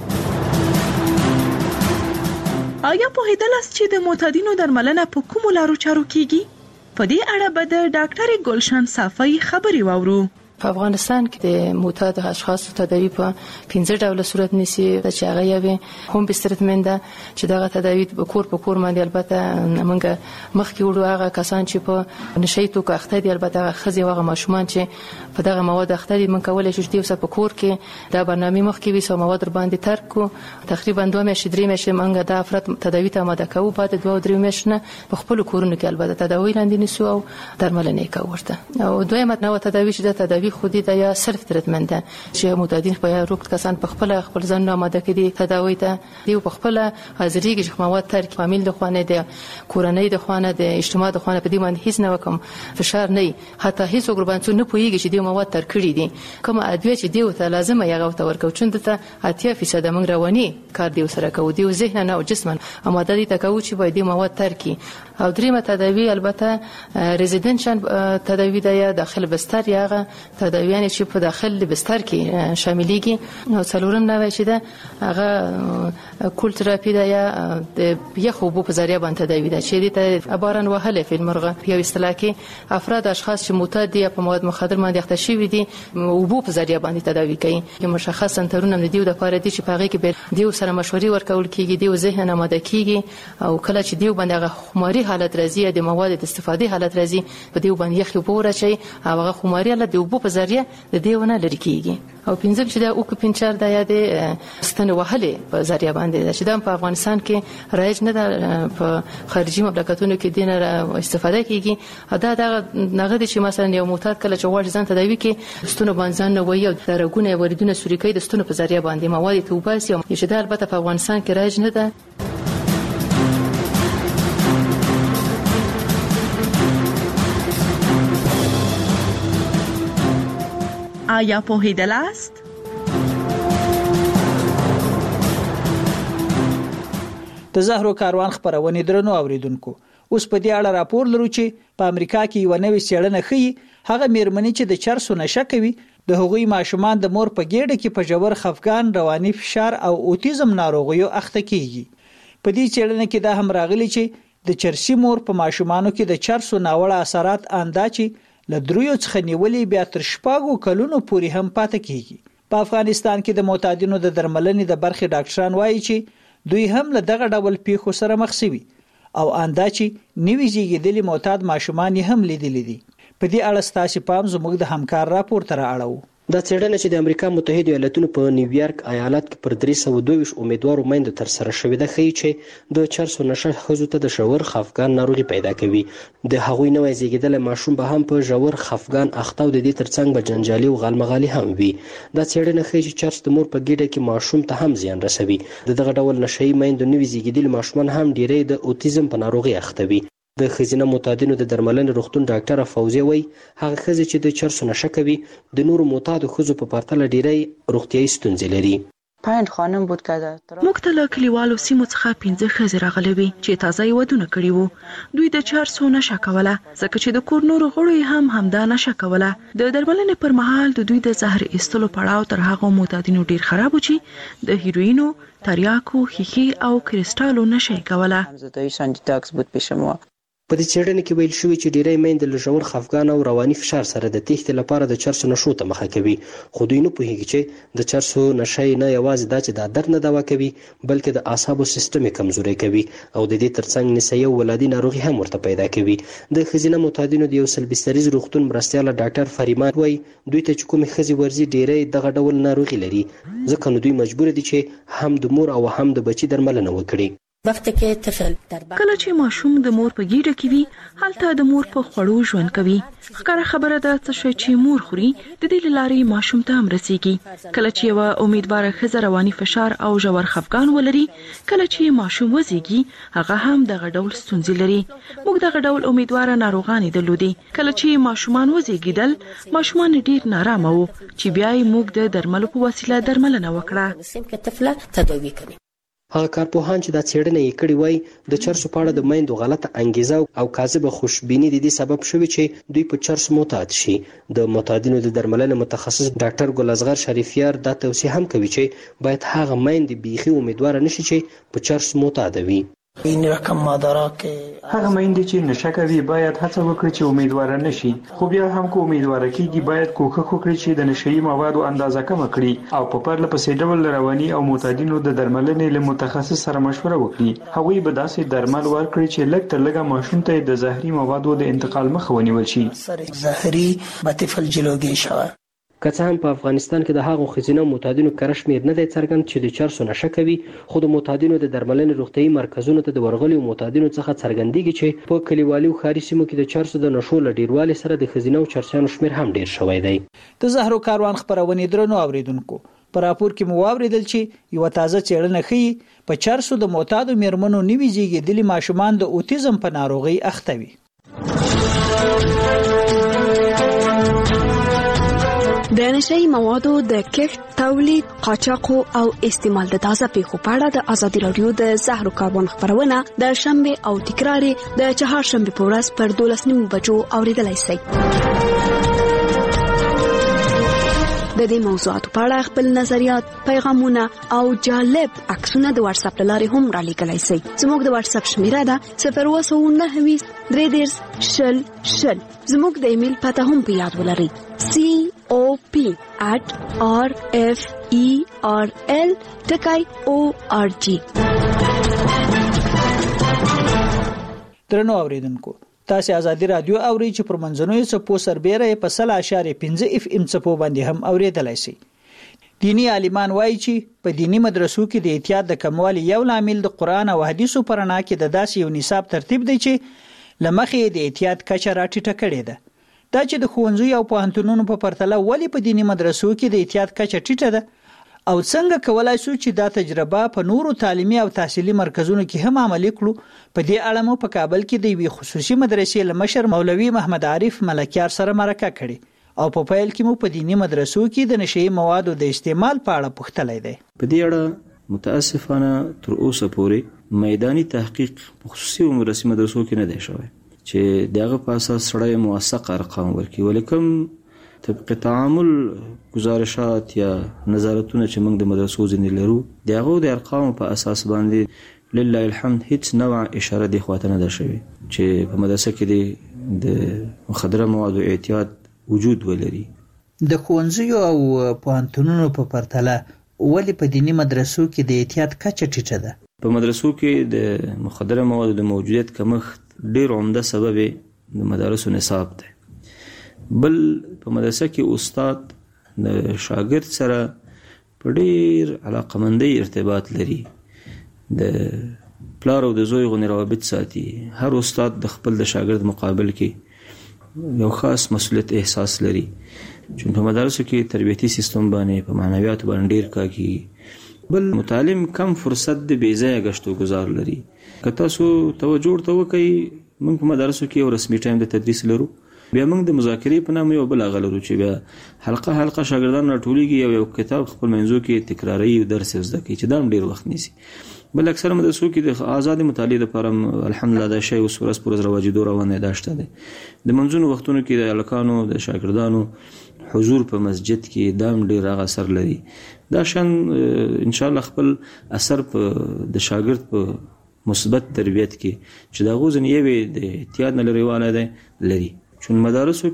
آیا پوهیدل است چې د معتادینو درملنه په کومو لارو چارو کیږي؟ په دې اړه به د ډاکټر ګلشن صافی خبري واورو. په افغانستان کې د معتاد اشخاص تداوی په پنځه ډوله صورت نسی چې هغه یوي هم بسترتمنده چې دغه تداوی په کور په کور باندې البته موږ مخکې وړو هغه کسان چې په نشي توکو اخته دي، البته خزي هغه ماشومان چې په دغه مواد اخته دي موږ کولای شو چې په کور کې دا برنامه مخکې وي سو مواد باندې ترک کو تقریبا دوه میاشتې درې میاشتې موږ د افراد تداوی ته آماده کوو، بعد دوه درې میاشتې په خپل کورونو کې البته تداوی لاندې نسو او درملنه کوي. او دویمه نو تداوی چې د تداوی خودی د یا سلف تریټمنټ ده چې معتادین په روغت کسان په خپل خپل ځان آماده کړي تداوی ته دی په خپل حاضرۍ کې مواد ترک فامیل د خوانه د کورنۍ د خوانه د اجتماع د خوانه په دې باندې هیڅ نه وکم فشار نه حتی هیڅ وګربانڅو نه پويږي چې د مواد ترک کړي دي کوم ادویه چې دی ته لازمه یغه ته ورکو چون ته اتیا فیصد موږ رواني کار دی سره کوو دی ذهن نه او جسم آماده دي ته کوو چې باید مواد ترکي. او دریمه تداوی البته ريزيدنشن تداوی د یا داخل بستر یا تداویان چې په داخل بستر کې شاملېږي. نو څلورم نوع چې ده هغه کول تراپی ده یا د یخو بو په ذریعہ باندې تداوی ده چې د عبارن وهله په مرغه یو اصطلاح کې افراد اشخاص چې معتاد دي په مواد مخدر باندې اخته شوی دي او بو په ذریعہ باندې تداوی کوي. چې مشخص سنترونه د دیو د لپاره دي چې په هغه کې به دیو سره مشورې ورکول کیږي، دیو ذهن آماده کیږي او کله چې دیو باندې هغه خماري حالت راځي د مواد د استفادې حالت راځي په دیو باندې یخ پوره شي او هغه خماري حالت دیو په ذریعہ د دیونه لري کیږي. او پنځم چې د اوک پنچر د یاد ستن وهله په ذریعہ باندې چې د په افغانستان کې رایج نه ده په خارجي مملکتونو کې دینه استفاده کیږي. دا د نغد چې مثلا یو معتاد کله چې وړ ځان تداوی کې ستونه باندې نه وي او درګونه وریدونه سوري د ستونه په ذریعہ باندې مواد توباسي چې د البته په افغانستان کې رایج نه ده. آیا پوهیدلاست؟ د زهرو کاروان خبرونه درنو اوریدونکو اوس په دې اړه راپور لرو چې په امریکا کې یو نوې څېړنه ښيي هغه میرمنې چې د چرسو نشه کوي د هغوی ماشومان د مور په ګېډه کې په ژور خفګان، رواني فشار او اوټیزم ناروغیو اخته کیږي. په دې څېړنه کې دا هم راغلي چې د چرسي مور په ماشومانو کې د چرسو ناوړه اثرات انداچي له دریو څخه نیولې بیا تر شپږو کلونو پورې هم پاتې کیږي. په افغانستان کې د معتادینو د درملنې د برخې ډاکټران وایي چې دوی هم له دغه ډول پیښو سره مخ شوي او انداچي نوي زیږیدلي معتاد ماشومان هم لیدلي دي. په دې اړه ستاسو پام زموږ د همکار راپور تر اړه دا څېړنه چې د امریکا متحده ایالاتونو په نیویارک ایالت کې پر درې سوه دوه ویشت امیدوارو میندو تر سره شوې ده ښیي چې د چرسو نشه ښځو ته د ژور خفګان ناروغي پیدا کوي. د هغوی نوی زیږیدلی ماشوم به هم په ژور خفګان اخته او د دې ترڅنګ به جنجالي او غالمغالي هم وي. دا څېړنه ښیي چې چرس د مور په ګېډه کې ماشوم ته هم زیان رسوي. د دغه ډول نشه یي میندو نوي زیږیدلي ماشومان هم ډیری د اوټیزم په ناروغي اخته وي. د ښځینه معتادینو د درملنې روغتون ډاکټره فوزیه وایي هغه ښځې چې د چرسو نشه کوي د نورو معتادو ښځو په پرتله ډیری روغتیایي ستونزې لري. پنج خانم بود که موږ ته له کلیوالو سیمو څخه پنځه ښځې راغلې وې چې تازه یې ودونه کړي وو. دوی د چرسو نشه کوله ځکه چې د کور نورو غړو یې هم همدا نشه کوله. د درملنې پر مهال د دوی د زهر ایستلو پړاو تر هغو معتادینو ډیر خراب و چې د هیروینو، تریاکو، ښیښې او کریسټالو نشه یې کوله. په دې څېړنه کې ویل شوي چې ډیری میندې له ژور خفګان او رواني فشار سره د تېښتې لپاره د چرسو نشو ته مخه کوي، خو دوی نه پوهیږي چې د چرسو نشه نه یوازې دا چې د درد نه دوا کوي بلکې د اعصابو سیستم یې کمزوری کوي او د دې ترڅنګ نسایي او ولادي ناروغي هم ورته پیدا کوي. د ښځینه معتادینو د یو سل بستریز روغتون مرستیاله ډاکټر فریمان وایي دوی ته چې کومې ښځې ورځي ډیری دغه ډول ناروغي لري ځکه نو دوی مجبور دي چې هم د مور او هم د بچي درملنه وکړي. کله چې ماشوم د مور په ګېډه کې وي هلته د مور په خوړو ژوند کوي. ښکاره خبره ده څه شی چې مور خوري د دې له لارې ماشوم ته هم رسیږي. کله چې یوه امیدواره ښځه رواني فشار او ژور خفګان ولري، کله چې ماشوم وزیږي هغه هم دغه ډول ستونزې لري. موږ دغه ډول امیدواره ناروغانې درلودې. کله چې ماشومان وزیږیدل ماشومان ډیر نارامه وو چې بیا یې موږ د درملو په وسیله درملنه وکړه. هغه کارپوهان چې دا څېړنه یې کړې وای د چرسو په اړه د میندو غلطه انګیزه او کاذبه خوشبیني د دې سبب شوي چې دوی په چرسو معتاد شي. د معتادینو د درملنې متخصص ډاکټر ګل اصغر شریفیار دا توصیه هم کوي چې باید هغه میندې بیخي امیدواره نشي چې په چرسو معتاده وي. این رقم مادرها که هغه میندې چې نشه کوي باید هڅه وکړي چې امیدواره نشي، خو بیا هم که امیدواره کیږي باید کوښښ وکړي چې د نشهیي موادو اندازه کمه کړي او په پرله پسې ډول رواني او معتادینو د درملنې له متخصص سره مشوره وکړي. هغوی به داسې درمل ورکړي چې لږ تر لږه ماشوم ته د زهري موادو د انتقال مخه ونیول شي. زهري به طفل جلوگیری شود. که څه هم په افغانستان کې د هغو ښځینه معتادینو کره شمېر نه دی څرګند چې د چرسو نشه کوي، خو د معتادینو د درملنې روغتیایي مرکزونو ته د ورغلیو معتادینو څخه څرګندېږي چې په کلیوالي او ښاري سیمو کې د چرسو د نشو له ډیروالي سره د ښځینه او چرسیانو شمېر هم ډیر شوی دی. د زهرو کاروان خپرونې درنو اوریدونکو په راپور کې مو واوریدل چې یوه تازه څېړنه ښیي په چرسو د معتادو میرمنو نوي زیږیدلي ماشومان د اوټیزم په ناروغۍ اخته وي. د نشهیي موادو د کښت، تولید، قاچاق او استعمال د تازه پیښو په اړه د ازادي راډیو د زهرو کاروان خبرونه د شنبه او تکرار د چهارشنبه په ورځ پر دولس نیمو بجو اوریدلای شئ. د دې موضوعاتو په اړه خپل نظریات، پیغامونه او جالب عکسونه د واتس اپ لارې هم را لیږلی شئ. زموږ د واتس اپ شمیره ده صفر اووه سوه نهه ویشت درې دېرش شل شل. زموږ د ایمیل پته هم په یاد ولرئ سی او پی at r f e r l ټکی او ار جی. درنو اوریدونکو تاسو ازادي رادیو اوري چې پر منځنوي څپو سربېره په سل اشاریه پنځه اف ام څپو باندې هم اوریدلای شي. دینی عالمان وایي چې په دینی مدرسو کې د احتیاط د کموالي یو لامل د قران او حدیثو پر نه کې د داسې یو نصاب ترتیب دی چې لمخې د احتیاط کچه راټیټه کړې ده. دا چې د ښوونځي او پوهنتونونو په پرتله ولی په دینی مدرسو کې د احتیاط کچه ټیټه ده او څنګه کولای شو چې دا تجربه په نورو تعلیمي او تحصیلي مرکزونو کې هم عملي کړو. په دې اړه مو په کابل کې د یوې خصوصي مدرسې له مشر مولوي محمد عارف ملکیار سره مرکه کړې او په پیل کې مو په دینی مدرسو کې د نشئی موادو د استعمال په اړه پوښتلی دی. په دې اړه متاسفانه تر اوسه پورې میداني تحقیق په خصوصي او رسمي مدرسو کې نه دی شوی چې دغه په اساس سړی موثق ارقام ورکړي، ولیکم طبق تعامل گزارشات یا نظارتونه چې موږ د مدرسو ځینې لرو دغه د ارقام په اساس باندې لله الحمد هیڅ نوع اشاره دی خواته نه ده شوی چې په مدرسه کې د مخدره موادو اعتیاد وجود ولري. د ښوونځیو او پوهنتونونو په پرتله ولې په دینی مدرسو کې د اعتیاد کچه ټیټه ده؟ په مدرسو کې د مخدره موادو د موجودیت کمښت ډیر عمده سبب د مدارسو نصاب دی. بل په مدرسه کې استاد د شاګرد سره په ډیر علاقمندۍ ارتباط لري، د پلار او د زوی غونې روابط ساتي. هر استاد د خپل د شاګرد مقابل کې یو خاص مسؤلیت احساس لري چې په مدارسو کې تربیتي سیستم باندې په معنویاتو باندې ډیر کاږي. بل متعلم کم فرصت د بې ځایه ګشتو گزار لري. که تاسو توجه ورته وکئ، موږ په مدارسو کې یو رسمي ټایم د تدریس لرو، بیا موږ د مذاکرې په نامه یو بل هغه لرو چې بیا حلقه حلقه شاګردان راټولیږي او یو کتاب خپل منځو کې تکراروي او درس زده کوي چې دا هم ډیر وخت نیسي. بل اکثر مدرسو کې د آزاد مطالعې لپاره الحمدلله دا شی اوس ورځ پر ورځ رواجېدو روان دی شته دی. د منځونو وختونو کې د هلکانو د شاګردانو حضور په مسجد کې دا هم ډېر هغه اثر لري. دا شان انشاءالله خپل اثر په د شاګرد په مثبت تربیت کې چې د هغو ځینې یوې د اعتیاد نه لرې والی دی لري. چون مدارسو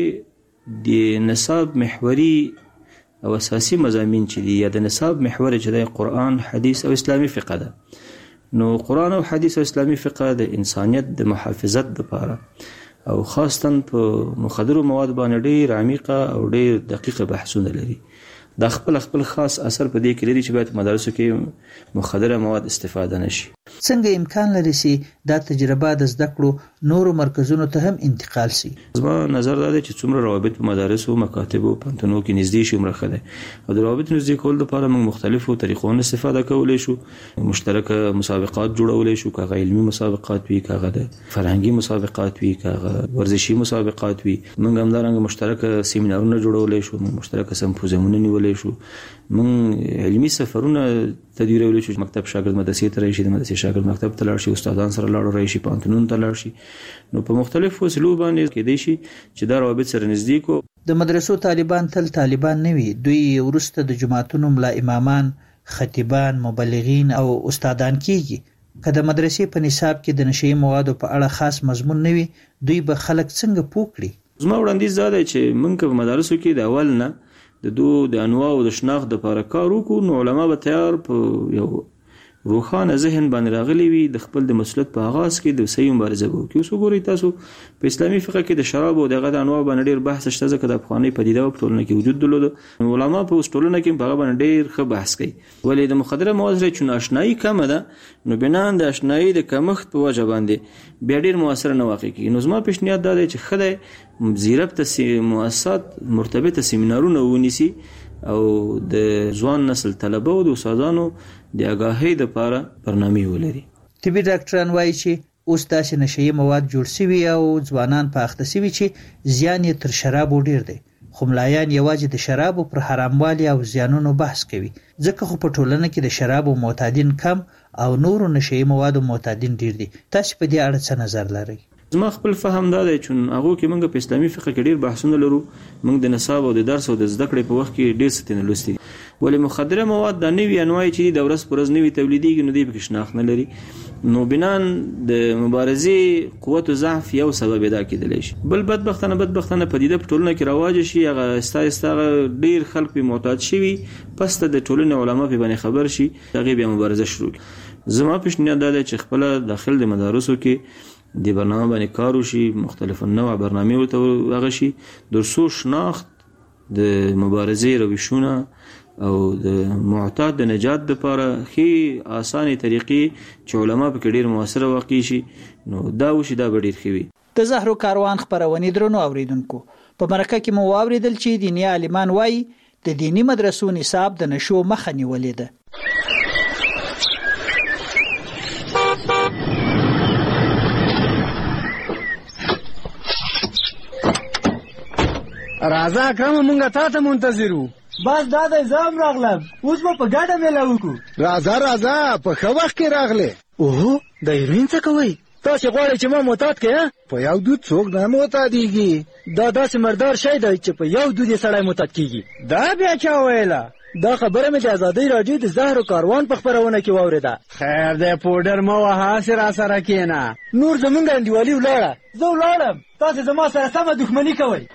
کې د نصاب محوري او اساسي مضامین چې دي یا د نصاب محور چې د قرآن، حدیث او اسلامی فقه ده، نو قرآن او حدیث او اسلامی فقه د انسانیت د محافظت لپاره او خاصتا په مخدرو مواد باندې ډیر عمیقه او ډیر دقیقه بحثونه لري. دا خپل خپل خاص اثر په دې کې لري چې باید مدارسو کې مخدره مواد استفاده نشي. څنګه امکان لري چې دا تجربه د زده کړو نورو مرکزونو ته هم انتقال شي؟ زما نظر دا دی چې څومره روابط په مدارسو، مکاتبو، پوهنتونونو کې نږدې شي عمره ښه دی. او د روابط نږدې کولو لپاره موږ مختلفو طریقو نه استفاده کولی شو. مشترکه مسابقات جوړولی شو، که هغه علمي مسابقات وي، که هغه د فرهنګي مسابقات وي، که هغه ورزشي مسابقات وي. موږ همدارنګه مشترکه سیمینارونه جوړولی شو، موږ مشترکه سمپوزیمونه نیولی شو، موږ علمي سفرونه تدویرولی شو چې مکتب شاګرد مدرسې ته راشي، د مدرسې شاګرد مکتب ته لاړ شي، استادان سره لاړ راشي، پوهنتونونو ته لاړ شي. نو په مختلفو وسیلو باندې کېدای شي چې دا روابط سره نږدې کو. د مدرسو طالبان تل طالبان نه وي، دوی وروسته د جماعتونو ملا امامان، خطیبان، مبلغین او استادان کیږي. که د مدرسې په نصاب کې د نشئی موادو په اړه خاص مضمون نه وي، دوی به خلک څنګه پوه کړي؟ زما وړاندیز دا دی چې موږ په مدارسو کې د اول نه د دو د انواع او د شناخت لپاره کار وکړو، نو علما به تیار په یو روښانه ذهن باندې راغلي وي د خپل د مسؤلیت په آغاز کې د صحیح مبارزه وکړي. اوس وګورئ تاسو په اسلامي فقه کې د شراب او دغه د انواع باندې ډېر بحث شته، ځکه د افغاني پدیده په ټولنه کې وجود درلود. علما په اوس ټولنه کې په هغه باندې ډېر ښه بحث کوي. ولې د مخدره موادو سره چون آشنایي کمه ده، نو بنا د آشنایي د کمښت په وجه باندې بیا ډېر مؤثر نه واقع کېږي. نو زما پیشنهاد دا دی چې ښه دی زیرب ته مؤسسات مرتبطه سیمینارونه ونیسي او د ځوان نسل طلبه او د استادانو د آگاهۍ لپاره برنامې ولري. طبي ډاکټران وایي چې اوس داسې نشئی مواد جوړ شوي او ځوانان په اخته شوي چې زیان یې تر شرابو ډیر دی. خو ملایان یوازې د شرابو پر حراموالي او زیانونو بحث کوي، ځکه خو په ټولنه کې د شرابو معتادین کم او نورو نشئی موادو معتادین ډیر دي. تاسو په دې اړه څه نظر لرئ؟ زما خپل فهم دا دی چې هغه کې موږ په اسلامي فقه کې ډیر بحثونه لرو. موږ د نصاب او د درس او د زده کړې په وخت کې ډیر ستنه لوستي. ولې مخدره مواد د نوي انواع چې د ورځ پر ورځ نوي تولیدېږي، نو دوی پکې شناخت نه لري. نو بنان د مبارزې قوت او ضعف یو سبب دا کېدلی شي. بل بدبختانه بدبختانه پدیده په ټولنه کې رواج شي، هغه استا استا ډیر خلک په معتاد شي، پس ته د ټولنې علما په باندې خبر شي، هغه بیا مبارزه شروع کړي. زما پیشنهاد دا دی چې خپل داخل د مدارسو کې د برنامه باندې کار وشي، مختلف النوع برنامه ورته هغه شي، درسو شناخت د مبارزې روشونه او د معتاد د نجات لپاره خې اسانه طریقې چې علما په کې ډیر موثر واقع شي، نو دا وشي دا ډیر ښه وي. د زهرو کاروان خبرونې درنو اوریدونکو، په مرکه کې مو واوریدل چې دیني عالمان وایي د دینی مدرسو نصاب د نشو مخه نیولې ده. راځه اکرم مونږه تا ته منتظر وو. بس دا دی زه هم راغلم، اوس به په ګډه میله وکړو. راځه راځه په ښه وخت کې راغلې. اوهو د هیروین څه کوئ؟ تاسې غواړئ چې ما معتاد کړې؟ په یو دود څوک نه معتادېږي. دا داسې مردار شی دی چې په یو دود یې سړی معتاد کېږي. دا بیا چا ویله؟ دا خبره مې د ازادۍ راډیو د زهرو کاروان په خپرونه کې واورېده. خیر دی پوډر مه وهه، هسې راسره کښېنه. نور زمونږ انډیوالي ولاړه، زه ولاړم، تاسې زما سره سمه دښمني کوئ.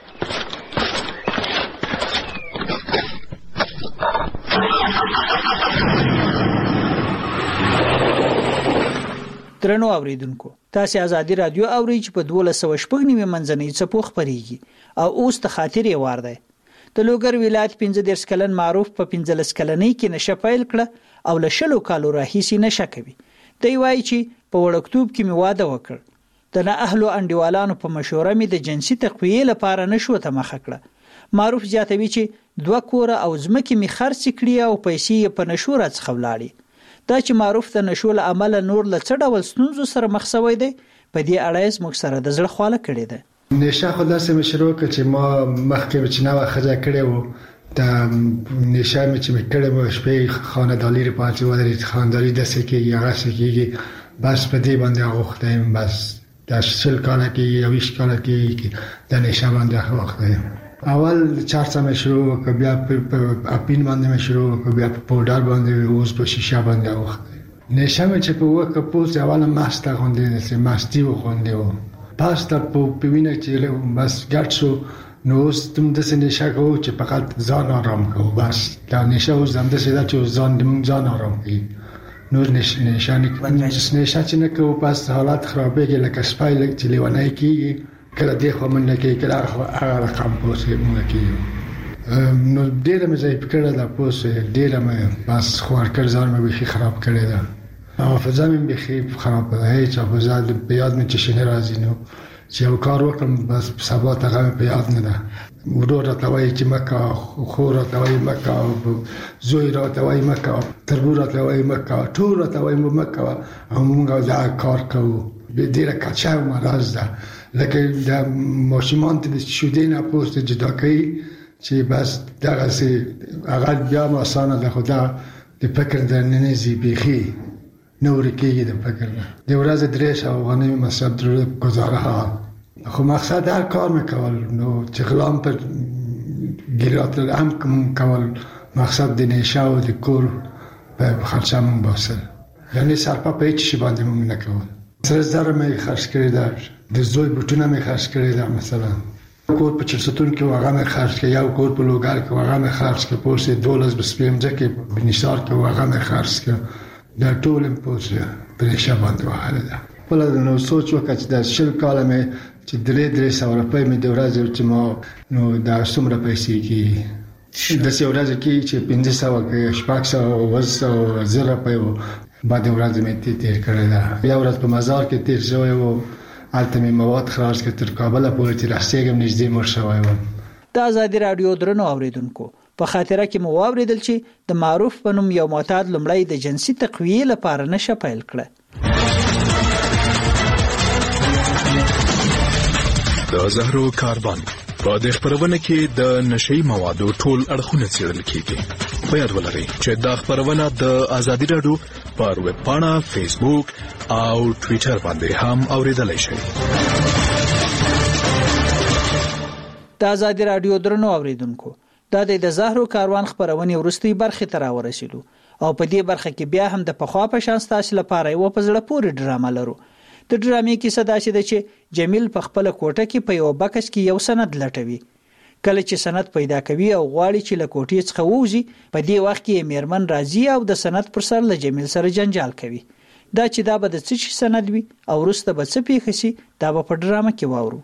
درنو اوریدونکو، تاسې ازادي راډیو اورئ چې په دولس سوه شپږ نوي منځنۍ څپو خپرېږي او اوس د خاطرې وار دی. د لوګر ولایت پنځه دېرش کلن معروف په پنځلس کلنۍ کې نشه پیل کړه او له شلو کالو راهیسې نشه کوي. دی وایي چې په وړکتوب کې مې واده وکړ، د نااهلو انډیوالانو په مشوره مې د جنسي تقویې لپاره نشو ته مخه کړه. معروف زیاتوي چې دوه کوره او ځمکې مې خرڅ کړي او پیسې یې په نشو راڅخه ولاړې. دا چې معروف د نشو له امله نور له څه ډول ستونزو سره مخ شوی دی، په دې اړه یې زموږ سره د زړه خواله کړې ده. نشه خو داسې مې شروع کړه چې ما مخکې چې نوه ښځه کړې وو، د نشه مې چې مې کړې وو شپې خانهداري لپاره ودرېد. خانهداري داسې کېږي هغسې کېږي، بس په دې باندې اوښتی یم. بس د شل کاله کېږي یوویشت کاله کېږي د نشه باندې اوښتی یم. اول چارڅه مې شروع وکړه، بیا په اپین باندې مې شروع وکړه، بیا په پوډر باندې، اوس په شیشه باندې اوښتی. نشه مې چې په وکړه پوس اوله مسته غوندې داسې مستي غوندې وو. پس ته په وینه چې بس ګډ شو، نو اوس دوم داسې نشه کوو چې فقط ځان آرام کوو. بس دا نشه اوس همداسې ده چې اوس ځان ځان آرام کوي، نور نشه نشه چې نه کوو. پس حالات خرابېږي، لکه سپی چې لیونی کېږي، کله دې خوا منډه کوي، کله هغه رقم پوس مونږ کېږو. نو ډېره مې ضعیف کړې ده پوس، ډېره مې بس خوارکر ځان مې بیخي خراب کړې ده. حافظه مې بیخي خراب ده، هیڅ حافظه په یاد مې چې شنه راځي. نو چې یو کار وکړم بس سبا ته هغه په یاد نه ده. ورور راته وایي چې مه کوه، خور راته وایي مه کوه، زوی راته وایي مه کوه، تربور راته وایي مه کوه، ټول راته وایي مه کوه، او موږ دا کار کوو. ډېره کچه او مرض ده، لکه د ماشومان ته د شیدې نه پوست جدا کوي چې بس دغسې هغه بیا هم اسانه ده، خو دا د فکر دننه ځي بیخي نه ورکېږي د فکر نه. د ورځې درې سوه افغانۍ مې مصرف درلود ګزاره حال، خو مقصد هر کار مې کول، نو چې غلام پر ګیرات هم کول، مقصد د نشه او د کور په خرچه مونږ باسل، یعنې سرپه په هېڅ شي باندې مونږ نه کول. سره زره مې خرڅ کړې ده، د زوی بوټونه مې خرڅ کړې ده. مثلا کور په چرستون کې هغه مې خرڅ کړ، یو کور په لوګر کې هغه مې خرڅ کړ، پوسې دولس بسپېمځه کې په نثار کې هغه مې خرڅ کړ. دا ټول مې پوسې په نشه باندې وهلې ده. خپله نو سوچ وکړه چې د شل کاله مې چې درې درې سوه روپۍ مې د ورځې چې ما نو دا څومره پیسې کېږي، داسې ورځې کېږي چې پنځه سوه کې شپږ سوه اووه سوه زر روپۍ و بعد ورځې مې تېر کړې ده. یو ورځ په مزار کې تېر شوی و، هلته مې مواد خلاص کړ، تر کابله پورې چې رسېږم نږدې مړ شوی وم. د ازادي راډیو درنو اوریدونکو، په خاطره کې مو واوریدل چې د معروف په نوم یو معتاد لومړی د جنسي تقویې لپاره نشه پیل کړه. د زهرو کاروان په دې خبرونه کې د نشئی موادو ټول اړخونه څېړل کیږي. په یاد ولرئ چې دا خبرونه د ازادي راډیو پر ویب پاڼه، فیسبوک او ټوئیټر باندې هم اوریدلای شئ. د ازادي راډیو درنو اوریدونکو، دا د زهرو کاروان خبرونه ورستۍ برخه ته راورسېدو او په دې برخه کې بیا هم د پخوا په شان ستاسو لپاره یو په زړه پورې ډرامه لرو. د ډرامې کیسه داسې ده چې جمیل په خپل کوټه کې په یو بکس کې یو سند لټوي. کله چې سند پیدا کوي او غواړي چې له کوټې څخه ووځي، په دې وخت کې میرمن راځي او د سند پر سر له جمیل سره جنجال کوي. دا چې دا به د څه شي سند وي او وروسته به څه پیښ شي، دا به په ډرامه کې واورو.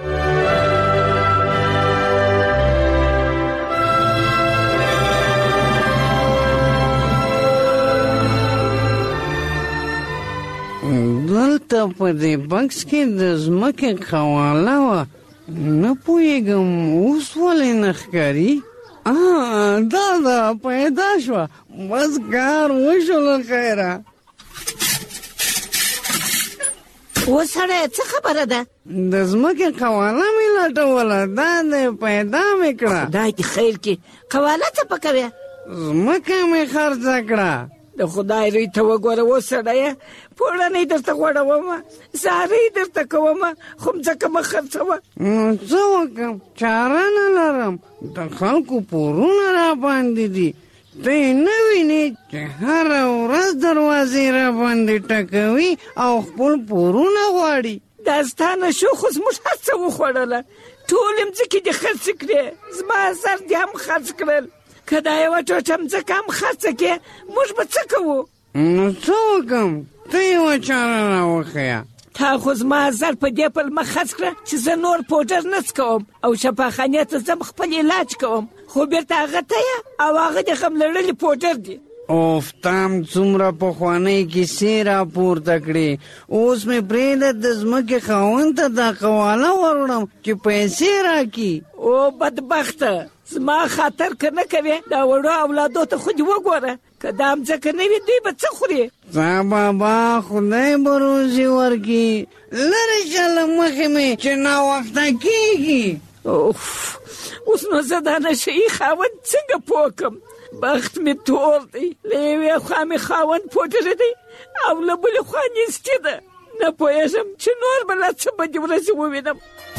دلته په دې بکس کې د ځمکې خواله وه، نه پوهېږم اوس ولې نه ښکاري. دا ده پیدا شوه، بس کار وشو له خیره. وسړی څه خبره ده؟ د ځمکې قواله مې لټوله، دا د پیدا مې کړه. خدای دې خیر کړي. قواله څه پکوې؟ ځمکه مې خرڅه کړه. د خدای روی ته وګوره وسړیه، پوړنۍ درته غوړومه، زارۍ درته کومه، خو مځکه مه خرڅوه. نو څه وکړم؟ چاره نه لرم، د خلکو پورونه را باندې دي. ته یې نه وینې چې هره ورځ دروازې را باندې ټکوي او خپل پورونه غواړي. دا ستا نه شو، خو زموږ هر څه وخوړله، ټولې مځکې دې خرڅ کړې، زما زر دې هم خرڅ کړل. که دا یوه ټوټه مځکه هم خرڅه کړې، موږ به څه کوو؟ نو څه وکړم؟ ته یوه چاره راوښیه. تا خو زما زر په دې پلمه خرڅ کړه چې زه نور پوډر نه څکوم او شفاخانې ته ځم خپل علاج کوم، خو بیرته هغه ته یې او هغه د غم لړلي پوډر دي. اوف، تام څومره پخوانۍ کیسې راپورته کړې، اوس مې پرېږده د ځمکې خاوند ته دا قواله وروړم چې پیسې راکړي. او بدبخته، زما خاطر که نه کوې، دا وړو اولادو ته خو دې وګوره، که دا مځکه نه وي دوی به څه خوري؟ تا بابا خدای به روزي ورکړي، لرې شه له مخې مې چې ناوخته کېږي. اوف، اوس نو زه دا نشهیي خاوند څنګه پوه کړم؟ بخت مې تور دی، له یوې خوا مې خاوند پوډر دی او له بلې خوا نیستي ده. نه پوهېږم چې نور به لا څه بدې ورځې ووینم.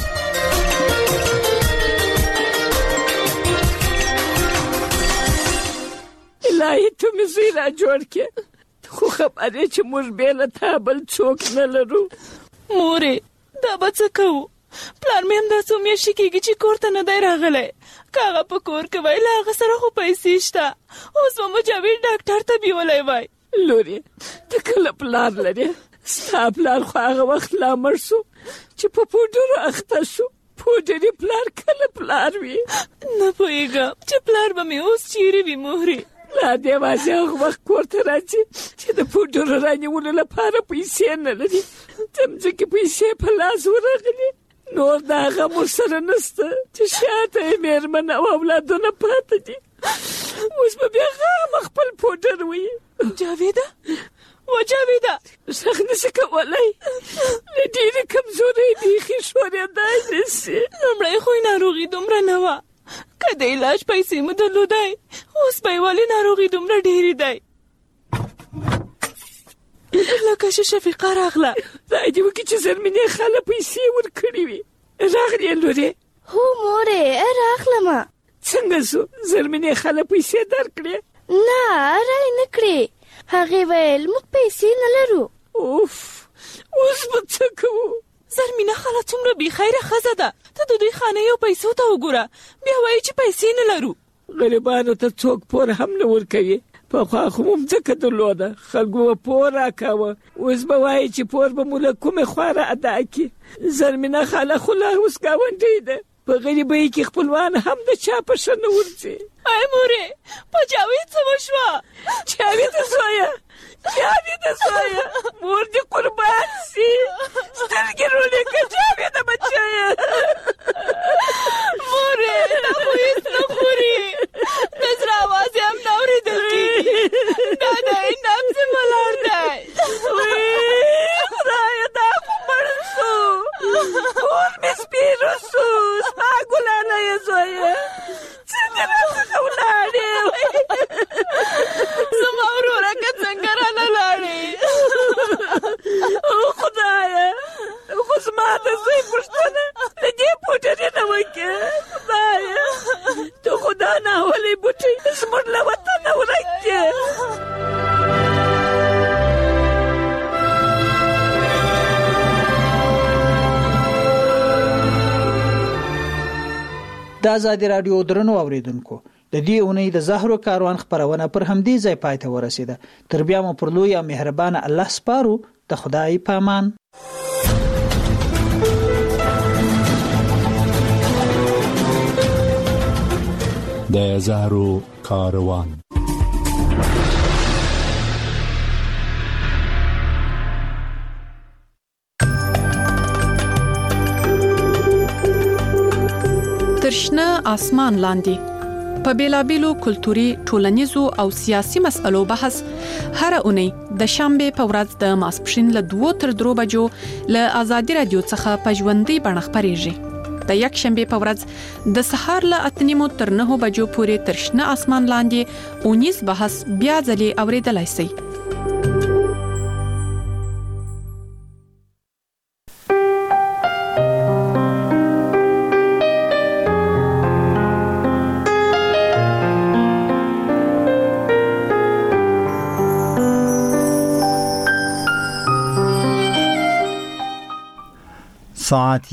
الهي ته مې زوی را جوړ کړې، خو خبرې چې موږ بې له تا بل څوک نه لرو. مورې، دا به څه کوو؟ پلار مې هم دا څو میاشتې کېږي چې کور ته نه دی راغلی. که هغه په کور کې وای، له هغه سره خو پیسې شته، اوس به مجاور ډاکټر ته بیولی وای. لورې، ته کله پلار لرې؟ ستا پلار خو هغه وخت لا مړ شو چې په پوډرو اخته شو. پوډري پلار کله پلار وي؟ نه پوهېږم چې پلار به مې اوس چیرې وي مورې. لا دې واځي هغه وخت کور ته راځي چې د پوډرو رانیولو لپاره پیسې نه لري. د مځکې پیسې په لاس ورغلي، نور د هغه مور سره نسته چې شاته یې مېرمن او اولادونه پاته دي. اوس به بیا غم خپل پوډر وي. جاویده، و جاویده، غږ نشي کولی، له ډېرې کمزورۍ بیخي ښورېدای نشي. لومړی خو یې ناروغي دومره نه وه، که د علاج پیسې مو درلودی، اوس به یې ولې ناروغي دومره ډېرې دی؟ لکه چې شفیقه راغله. خدای دې وکړي چې زرمینې خاله پیسې ورکړې وي. راغلې لورې؟ هو مورې، راغلمه. څنګه شو؟ زرمینې خاله پیسې درکړې؟ نه، رای نه کړې. هغې ویل موږ پیسې نه لرو. اوف، اوس به څه کوو؟ زرمینه خاله څومره بېخیره ښځه ده، ته د دوی خانۍ او پیسو ته وګوره، بیا وایي چې پیسې نه لرو. غریبانو ته څوک پور هم نه ورکوي. پخوا خو مو مځکه درلوده، خلکو به پور راکاوه، اوس به وایي چې پور به مو له کومې خوا را ادا کړي. زرمینه خاله خو لا اوس ګاونډۍ ده، په غریبۍ کې خپلوان هم د چا په ښه نه ورځي. ای مورې، په جاوید څه وشوه؟ جاویده زویه، جاویده زویه، مور دې قربان سي، سترګې رولې که جاویده بچیه. مورې، دا خو هېڅ نه خوري، د زړه اواز یې هم نه اورېدل کېږي، دا د نبض یې ولاړ دی. خدایه، دا خو مړ شو، کور مې سپېره شو، زما ګلانه یې زویه، څنګه راڅخه ولاړې؟ زما وروره که څنګه رانه لاړې؟ او خدایه، خو زما د زوی پوښتنه له دې پوډرې نه وکړه. خدایه، ته خو دا ناولې بوټی زموږ له وطنه ورک کړې. د ازادي راډیو درنو اوریدونکو، د دې اونۍ د زهرو کاروان خبرونه پر همدې ځای پای ته ورسیده. تر بیا مو پر لوی او مهربان الله سپارو. ته خدای پامان. د زهرو کاروان. ترشنه آسمان لاندې په بیلابیلو کلتوري، ټولنیزو او سیاسي مسألو بحث هر اونۍ د شنبه په ورځ د ماسپښین له دوه تر درې بجو له آزادي رادیو څخه په ژوندۍ بڼه خپرېږي. د یک شنبه په ورځ د سهار له اته نیمو تر نه بجو پورې تر شنه اسمان لاندې اونیز بحث بیا ځلې اوریدلای شئ. ساعت